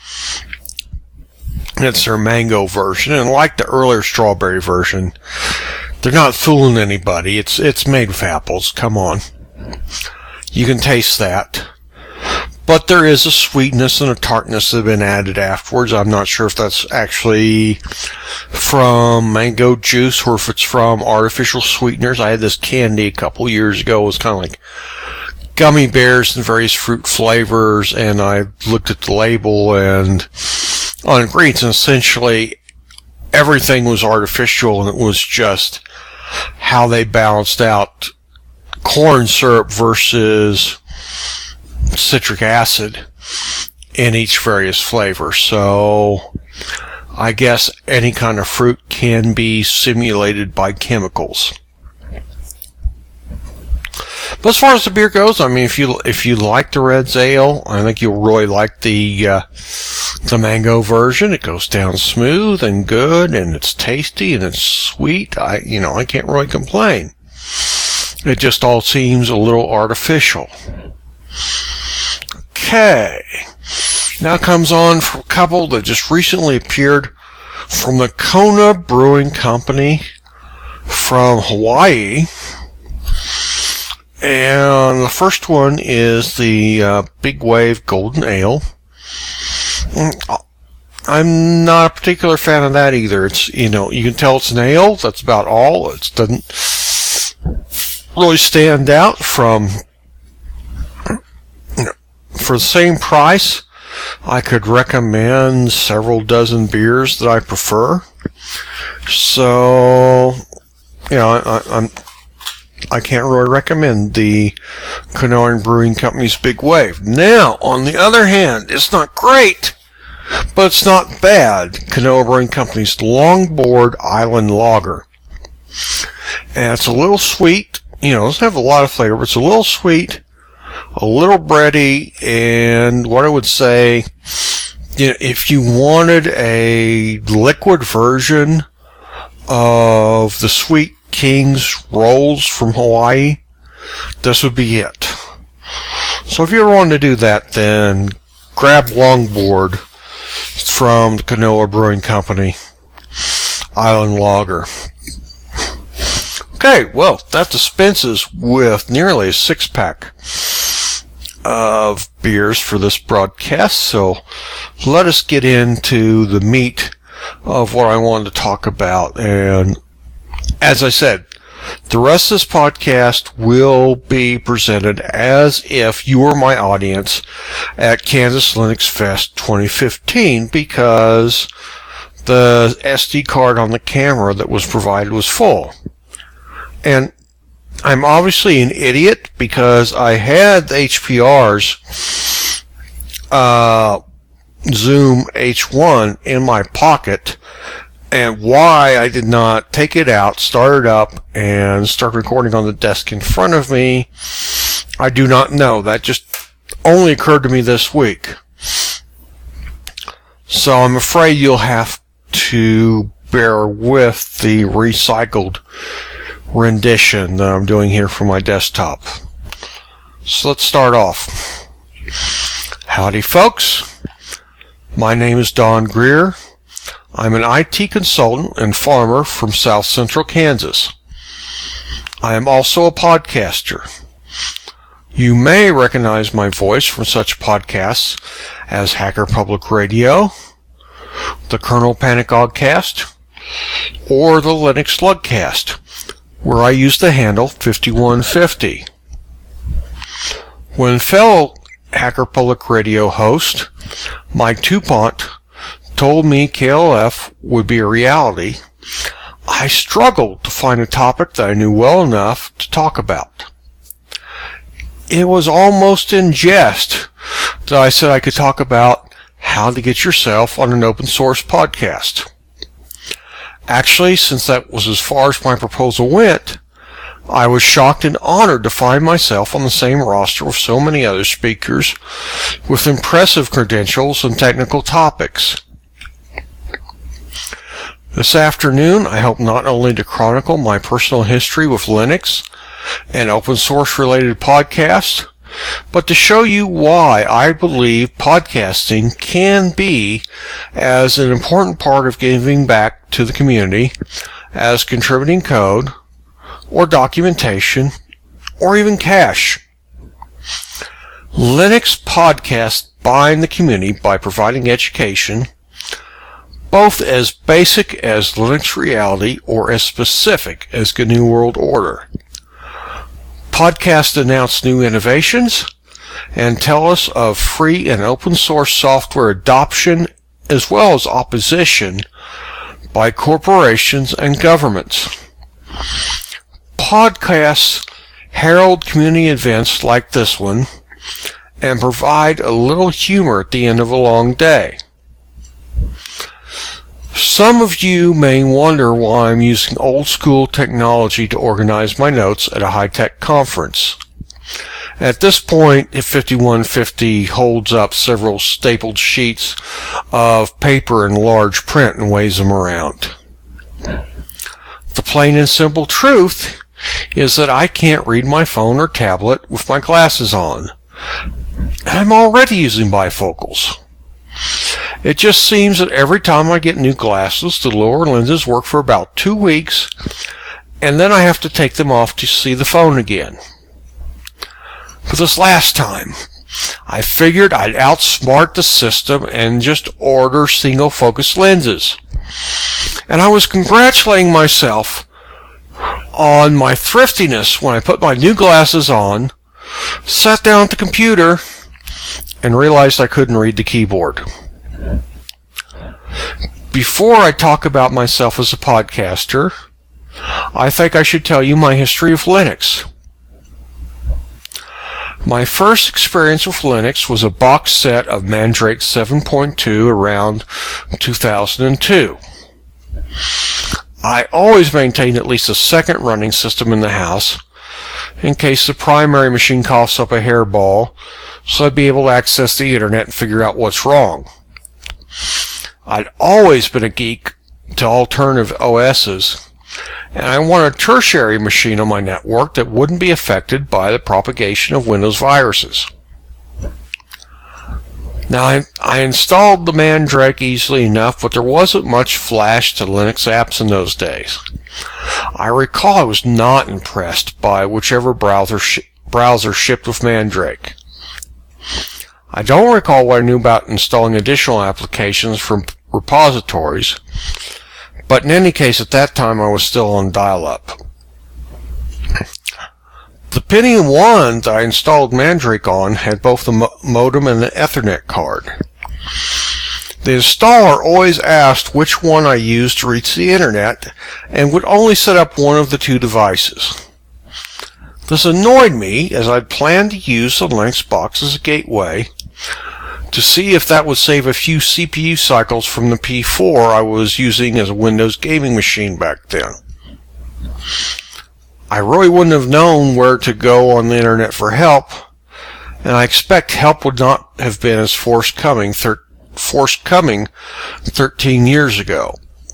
It's their mango version, and like the earlier strawberry version, they're not fooling anybody. It's made with apples. Come on. You can taste that. But there is a sweetness and a tartness that have been added afterwards. I'm not sure if that's actually from mango juice or if it's from artificial sweeteners. I had this candy a couple years ago. It was kind of like gummy bears and various fruit flavors, and I looked at the label and on ingredients, and essentially everything was artificial, and it was just how they balanced out corn syrup versus citric acid in each various flavor. So I guess any kind of fruit can be simulated by chemicals. But as far as the beer goes, I mean, if you like the Red's Ale, I think you'll really like the mango version. It goes down smooth and good, and it's tasty and it's sweet. I can't really complain. It just all seems a little artificial. Okay. Now comes on for a couple that just recently appeared from the Kona Brewing Company from Hawaii. And the first one is the Big Wave Golden Ale. I'm not a particular fan of that either. It's, you can tell it's an ale. That's about all. It doesn't really stand out from, for the same price, I could recommend several dozen beers that I prefer. So, I can't really recommend the Kona Brewing Company's Big Wave. Now, on the other hand, it's not great, but it's not bad. Kona Brewing Company's Longboard Island Lager. And it's a little sweet. It doesn't have a lot of flavor, but it's a little sweet, a little bready, and what I would say, if you wanted a liquid version of the Sweet King's rolls from Hawaii, this would be it. So if you ever wanted to do that, then grab Longboard from the Kona Brewing Company Island Lager. Okay, well, that dispenses with nearly a 6-pack of beers for this broadcast, so let us get into the meat of what I wanted to talk about. And as I said, the rest of this podcast will be presented as if you were my audience at Kansas Linux Fest 2015, because the SD card on the camera that was provided was full. And I'm obviously an idiot because I had the HPR's Zoom H1 in my pocket, and why I did not take it out, start it up, and start recording on the desk in front of me, I do not know. That just only occurred to me this week. So I'm afraid you'll have to bear with the recycled rendition that I'm doing here from my desktop. So let's start off. Howdy, folks. My name is Don Greer. I'm an IT consultant and farmer from South Central Kansas. I am also a podcaster. You may recognize my voice from such podcasts as Hacker Public Radio, the Kernel Panic Oddcast, or the Linux Slugcast, where I use the handle 5150. When fellow Hacker Public Radio host Mike Dupont told me KLF would be a reality, I struggled to find a topic that I knew well enough to talk about. It was almost in jest that I said I could talk about how to get yourself on an open source podcast. Actually, since that was as far as my proposal went, I was shocked and honored to find myself on the same roster with so many other speakers with impressive credentials and technical topics. This afternoon, I hope not only to chronicle my personal history with Linux and open source related podcasts, but to show you why I believe podcasting can be as an important part of giving back to the community as contributing code or documentation or even cash. Linux podcasts bind the community by providing education, both as basic as Linux Reality or as specific as GNU World Order. Podcasts announce new innovations and tell us of free and open source software adoption as well as opposition by corporations and governments. Podcasts herald community events like this one and provide a little humor at the end of a long day. Some of you may wonder why I'm using old school technology to organize my notes at a high-tech conference. At this point, if 5150 holds up several stapled sheets of paper in large print and waves them around. The plain and simple truth is that I can't read my phone or tablet with my glasses on. I'm already using bifocals. It just seems that every time I get new glasses, the lower lenses work for about 2 weeks, and then I have to take them off to see the phone again. For this last time, I figured I'd outsmart the system and just order single-focus lenses. And I was congratulating myself on my thriftiness when I put my new glasses on, sat down at the computer, and realized I couldn't read the keyboard. Before I talk about myself as a podcaster, I think I should tell you my history of Linux. My first experience with Linux was a box set of Mandrake 7.2 around 2002. I always maintained at least a second running system in the house in case the primary machine coughs up a hairball, so I'd be able to access the internet and figure out what's wrong. I'd always been a geek to alternative OSs, and I wanted a tertiary machine on my network that wouldn't be affected by the propagation of Windows viruses. Now, I installed the Mandrake easily enough, but there wasn't much flash to Linux apps in those days. I recall I was not impressed by whichever browser shipped with Mandrake. I don't recall what I knew about installing additional applications from repositories, but in any case, at that time I was still on dial-up. The Pentium 1 that I installed Mandrake on had both the modem and the Ethernet card. The installer always asked which one I used to reach the internet and would only set up one of the two devices. This annoyed me as I'd planned to use the Linux box as a gateway to see if that would save a few CPU cycles from the P4 I was using as a Windows gaming machine back then. I really wouldn't have known where to go on the internet for help, and I expect help would not have been as forthcoming 13 years ago.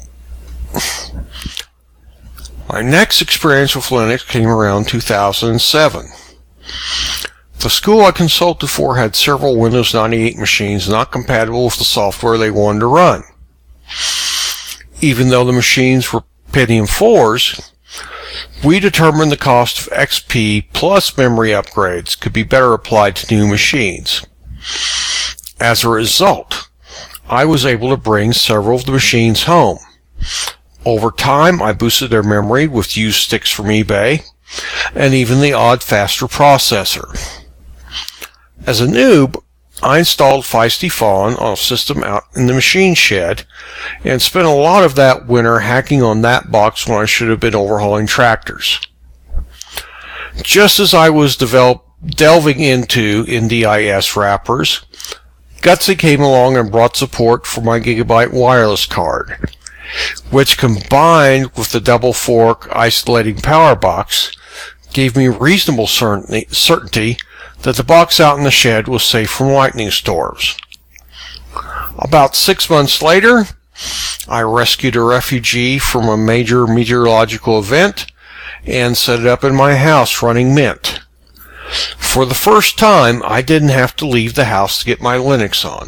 My next experience with Linux came around 2007. The school I consulted for had several Windows 98 machines not compatible with the software they wanted to run. Even though the machines were Pentium 4s, we determined the cost of XP plus memory upgrades could be better applied to new machines. As a result, I was able to bring several of the machines home. Over time, I boosted their memory with used sticks from eBay, and even the odd faster processor. As a noob, I installed Feisty Fawn on a system out in the machine shed, and spent a lot of that winter hacking on that box when I should have been overhauling tractors. Just as I was delving into NDIS wrappers, Gutsy came along and brought support for my Gigabyte wireless card, which combined with the double fork isolating power box gave me reasonable certainty that the box out in the shed was safe from lightning storms. About 6 months later, I rescued a refugee from a major meteorological event and set it up in my house running Mint. For the first time, I didn't have to leave the house to get my Linux on.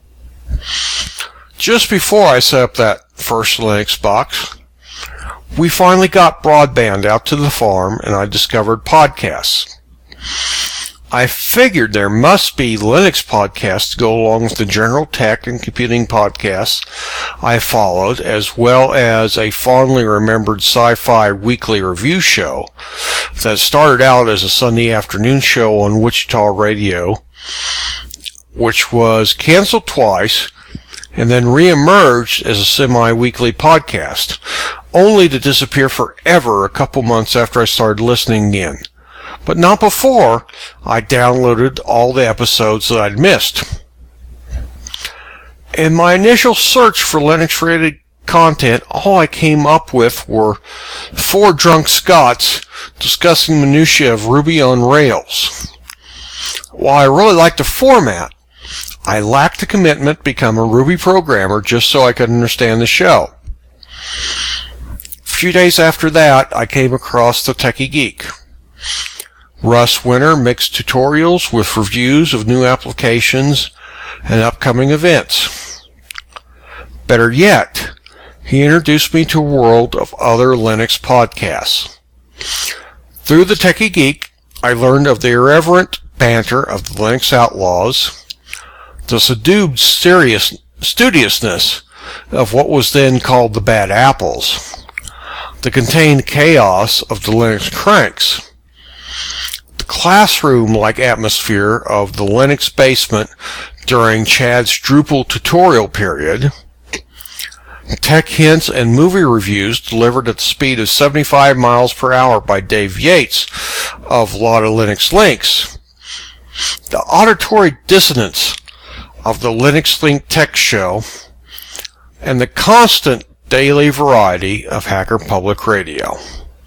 Just before I set up that first Linux box, we finally got broadband out to the farm and I discovered podcasts. I figured there must be Linux podcasts to go along with the general tech and computing podcasts I followed, as well as a fondly remembered sci-fi weekly review show that started out as a Sunday afternoon show on Wichita Radio, which was canceled twice and then reemerged as a semi-weekly podcast, only to disappear forever a couple months after I started listening again. But not before I downloaded all the episodes that I'd missed. In my initial search for Linux-related content, all I came up with were 4 drunk Scots discussing minutiae of Ruby on Rails. While I really liked the format, I lacked the commitment to become a Ruby programmer just so I could understand the show. A few days after that, I came across the Techie Geek. Russ Winter mixed tutorials with reviews of new applications and upcoming events. Better yet, he introduced me to a world of other Linux podcasts. Through the Techie Geek, I learned of the irreverent banter of the Linux Outlaws, the subdued studiousness of what was then called the Bad Apples, the contained chaos of the Linux Cranks, classroom-like atmosphere of the Linux basement during Chad's Drupal tutorial period, tech hints and movie reviews delivered at the speed of 75 miles per hour by Dave Yates of Lotta Linux Links, the auditory dissonance of the Linux Link Tech Show, and the constant daily variety of Hacker Public Radio.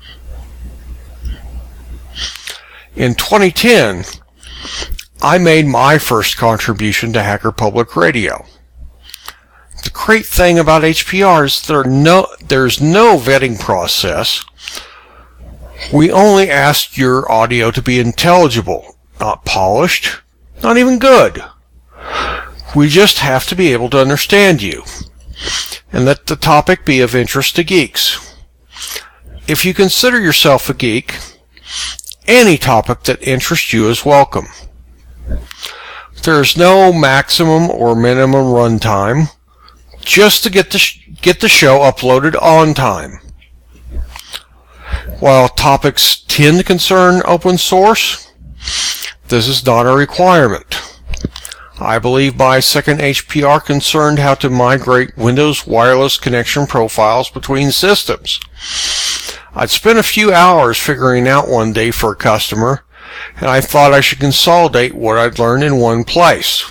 In 2010, I made my first contribution to Hacker Public Radio. The great thing about HPR is there's no vetting process. We only ask your audio to be intelligible, not polished, not even good. We just have to be able to understand you, and let the topic be of interest to geeks. If you consider yourself a geek, any topic that interests you is welcome. There is no maximum or minimum runtime, just to get the show uploaded on time. While topics tend to concern open source, this is not a requirement. I believe my second HPR concerned how to migrate Windows wireless connection profiles between systems. I'd spent a few hours figuring out one day for a customer, and I thought I should consolidate what I'd learned in one place.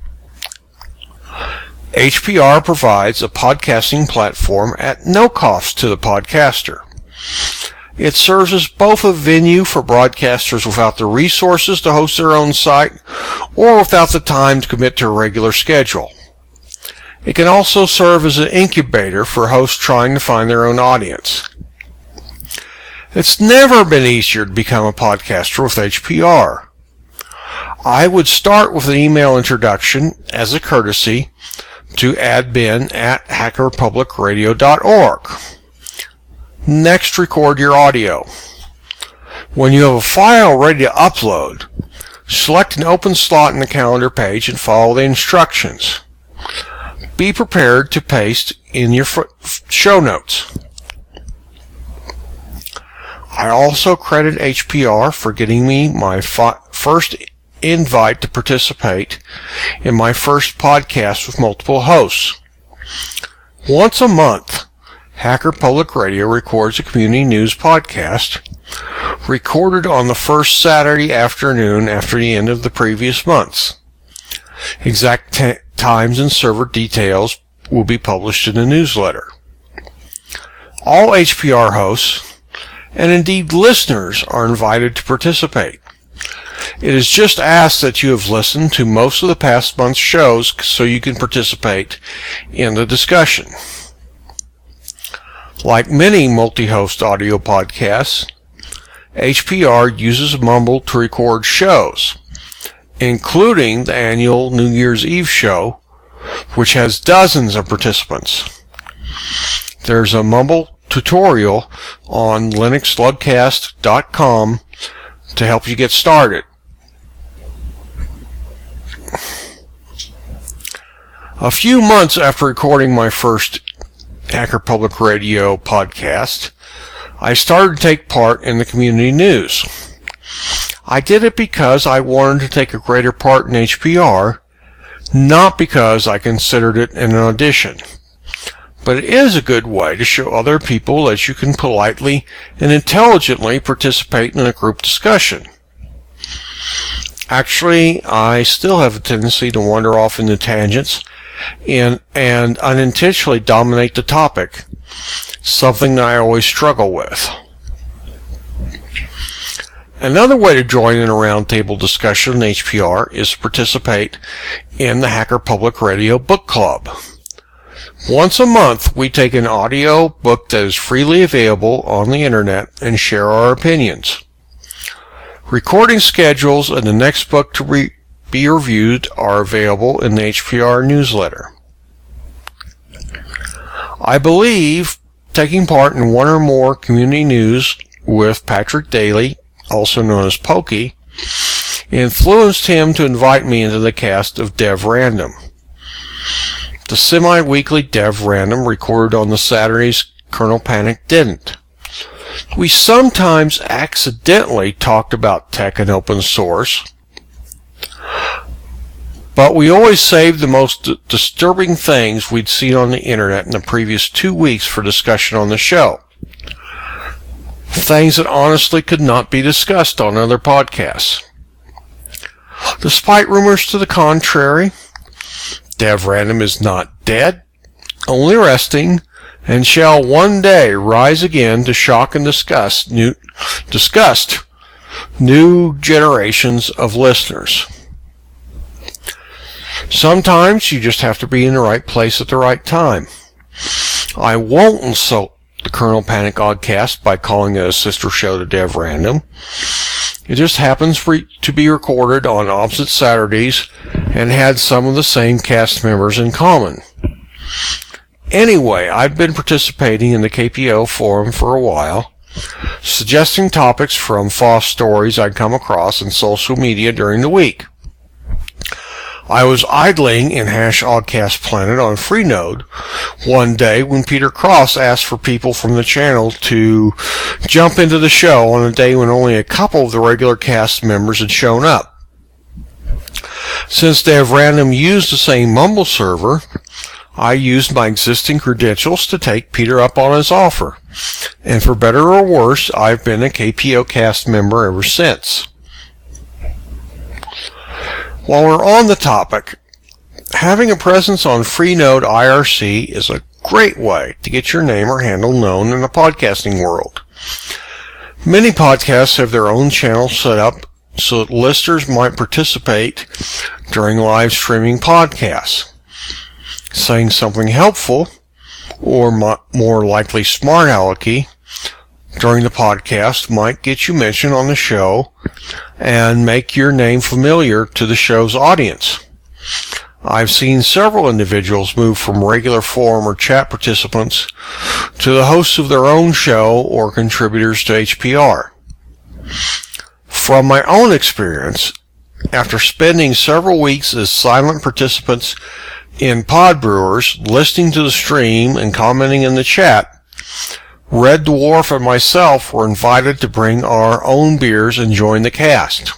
HPR provides a podcasting platform at no cost to the podcaster. It serves as both a venue for broadcasters without the resources to host their own site or without the time to commit to a regular schedule. It can also serve as an incubator for hosts trying to find their own audience. It's never been easier to become a podcaster with HPR. I would start with an email introduction as a courtesy to admin@hackerpublicradio.org. Next, record your audio. When you have a file ready to upload, select an open slot in the calendar page and follow the instructions. Be prepared to paste in your show notes. I also credit HPR for getting me my first invite to participate in my first podcast with multiple hosts. Once a month, Hacker Public Radio records a community news podcast recorded on the first Saturday afternoon after the end of the previous month. Exact times and server details will be published in the newsletter. All HPR hosts, and indeed listeners, are invited to participate. It is just asked that you have listened to most of the past month's shows so you can participate in the discussion. Like many multi-host audio podcasts, HPR uses Mumble to record shows, including the annual New Year's Eve show, which has dozens of participants. There's a Mumble tutorial on linuxlugcast.com to help you get started. A few months after recording my first Hacker Public Radio podcast, I started to take part in the community news. I did it because I wanted to take a greater part in HPR, not because I considered it an audition. But it is a good way to show other people that you can politely and intelligently participate in a group discussion. Actually, I still have a tendency to wander off into tangents and unintentionally dominate the topic, something that I always struggle with. Another way to join in a roundtable discussion in HPR is to participate in the Hacker Public Radio Book Club. Once a month, we take an audio book that is freely available on the internet and share our opinions. Recording schedules and the next book to be reviewed are available in the HPR newsletter. I believe taking part in one or more community news with Patrick Daly, also known as Pokey, influenced him to invite me into the cast of Dev Random. The semi-weekly Dev Random recorded on the Saturdays Colonel Panic didn't. We sometimes accidentally talked about tech and open source, but we always saved the most disturbing things we'd seen on the internet in the previous 2 weeks for discussion on the show. Things that honestly could not be discussed on other podcasts. Despite rumors to the contrary, Dev Random is not dead, only resting, and shall one day rise again to shock and disgust new generations of listeners. Sometimes you just have to be in the right place at the right time. I won't insult the Colonel Panic Oddcast by calling it a sister show to Dev Random. It just happens to be recorded on opposite Saturdays and had some of the same cast members in common. Anyway, I've been participating in the KPO forum for a while, suggesting topics from FOSS stories I'd come across in social media during the week. I was idling in #Oddcast Planet on Freenode one day when Peter Cross asked for people from the channel to jump into the show on a day when only a couple of the regular cast members had shown up. Since Dev Random used the same Mumble server, I used my existing credentials to take Peter up on his offer, and for better or worse, I've been a KPO cast member ever since. While we're on the topic, having a presence on Freenode IRC is a great way to get your name or handle known in the podcasting world. Many podcasts have their own channels set up so that listeners might participate during live streaming podcasts. Saying something helpful, or more likely smart alecky, during the podcast might get you mentioned on the show and make your name familiar to the show's audience. I've seen several individuals move from regular forum or chat participants to the hosts of their own show or contributors to HPR. From my own experience, after spending several weeks as silent participants in Podbrewers, listening to the stream and commenting in the chat, Red Dwarf and myself were invited to bring our own beers and join the cast.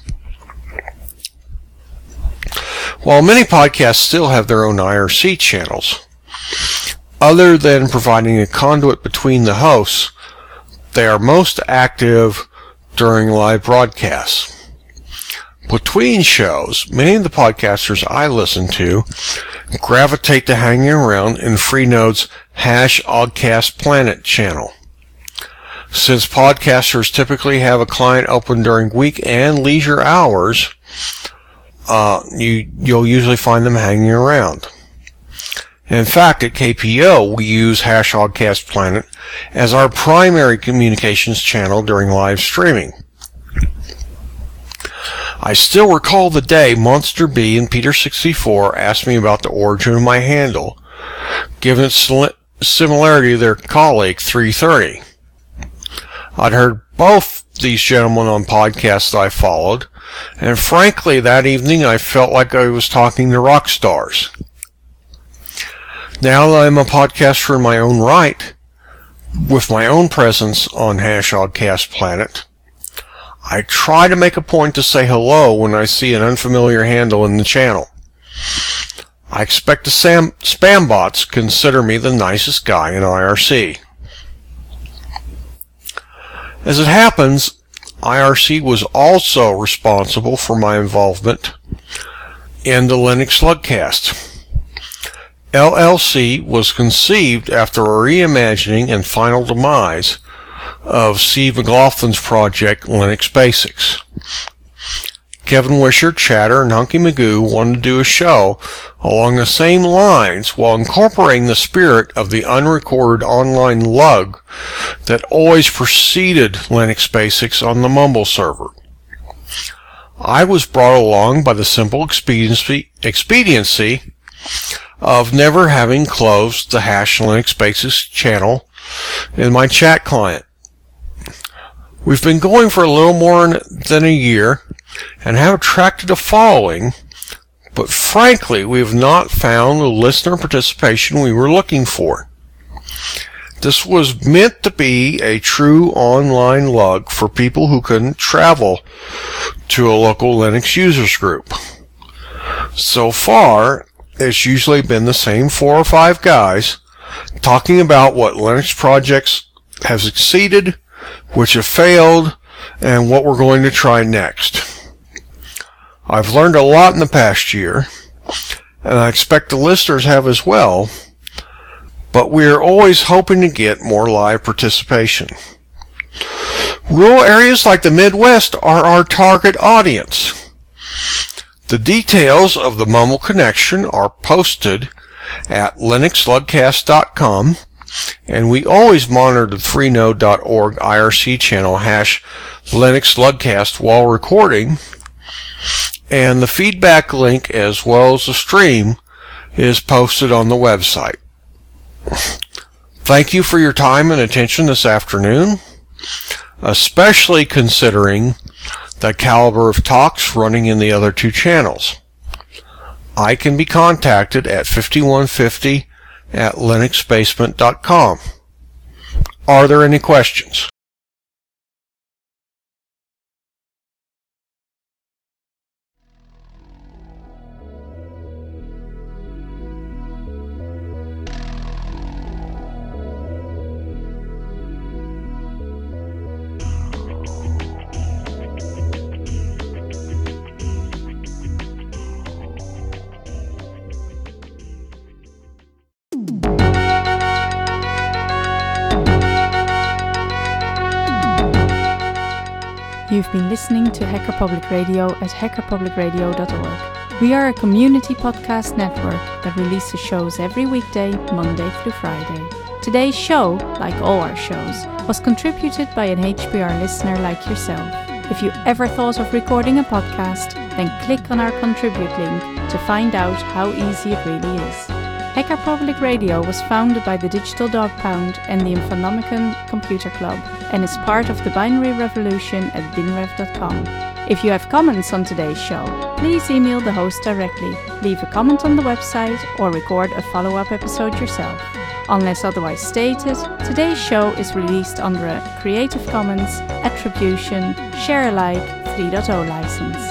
While many podcasts still have their own IRC channels, other than providing a conduit between the hosts, they are most active during live broadcasts. Between shows, many of the podcasters I listen to gravitate to hanging around in Freenode's #Oddcast Planet channel. Since podcasters typically have a client open during week and leisure hours, you'll usually find them hanging around. In fact, at KPO, we use #Oddcast Planet as our primary communications channel during live streaming. I still recall the day Monster B and Peter64 asked me about the origin of my handle, given its similarity to their colleague 330. I'd heard both these gentlemen on podcasts I followed, and frankly that evening I felt like I was talking to rock stars. Now that I'm a podcaster in my own right, with my own presence on #Oddcast Planet, I try to make a point to say hello when I see an unfamiliar handle in the channel. I expect the spam bots consider me the nicest guy in IRC. As it happens, IRC was also responsible for my involvement in the Linux Slugcast. LLC was conceived after a reimagining and final demise of Steve McLaughlin's project Linux Basics. Kevin Wisher, Chatter, and Hunky Magoo wanted to do a show along the same lines while incorporating the spirit of the unrecorded online lug that always preceded Linux Basics on the Mumble server. I was brought along by the simple expediency of never having closed the #Linux Basics channel in my chat client. We've been going for a little more than a year and have attracted a following, but frankly, we have not found the listener participation we were looking for. This was meant to be a true online lug for people who couldn't travel to a local Linux users group. So far, it's usually been the same 4 or 5 guys talking about what Linux projects have succeeded, which have failed, and what we're going to try next. I've learned a lot in the past year, and I expect the listeners have as well, but we are always hoping to get more live participation. Rural areas like the Midwest are our target audience. The details of the Mumble connection are posted at linuxslugcast.com, and we always monitor the freenode.org IRC channel #LinuxSlugcast while recording, and the feedback link as well as the stream is posted on the website. Thank you for your time and attention this afternoon, especially considering the caliber of talks running in the other 2 channels. I can be contacted at 5150@linuxbasement.com. Are there any questions? You've been listening to Hacker Public Radio at hackerpublicradio.org. We are a community podcast network that releases shows every weekday, Monday through Friday. Today's show, like all our shows, was contributed by an HPR listener like yourself. If you ever thought of recording a podcast, then click on our contribute link to find out how easy it really is. Hacker Public Radio was founded by the Digital Dog Pound and the Infonomicon Computer Club and is part of the binary revolution at binrev.com. If you have comments on today's show, please email the host directly, leave a comment on the website, or record a follow-up episode yourself. Unless otherwise stated, today's show is released under a Creative Commons Attribution Share Alike 3.0 license.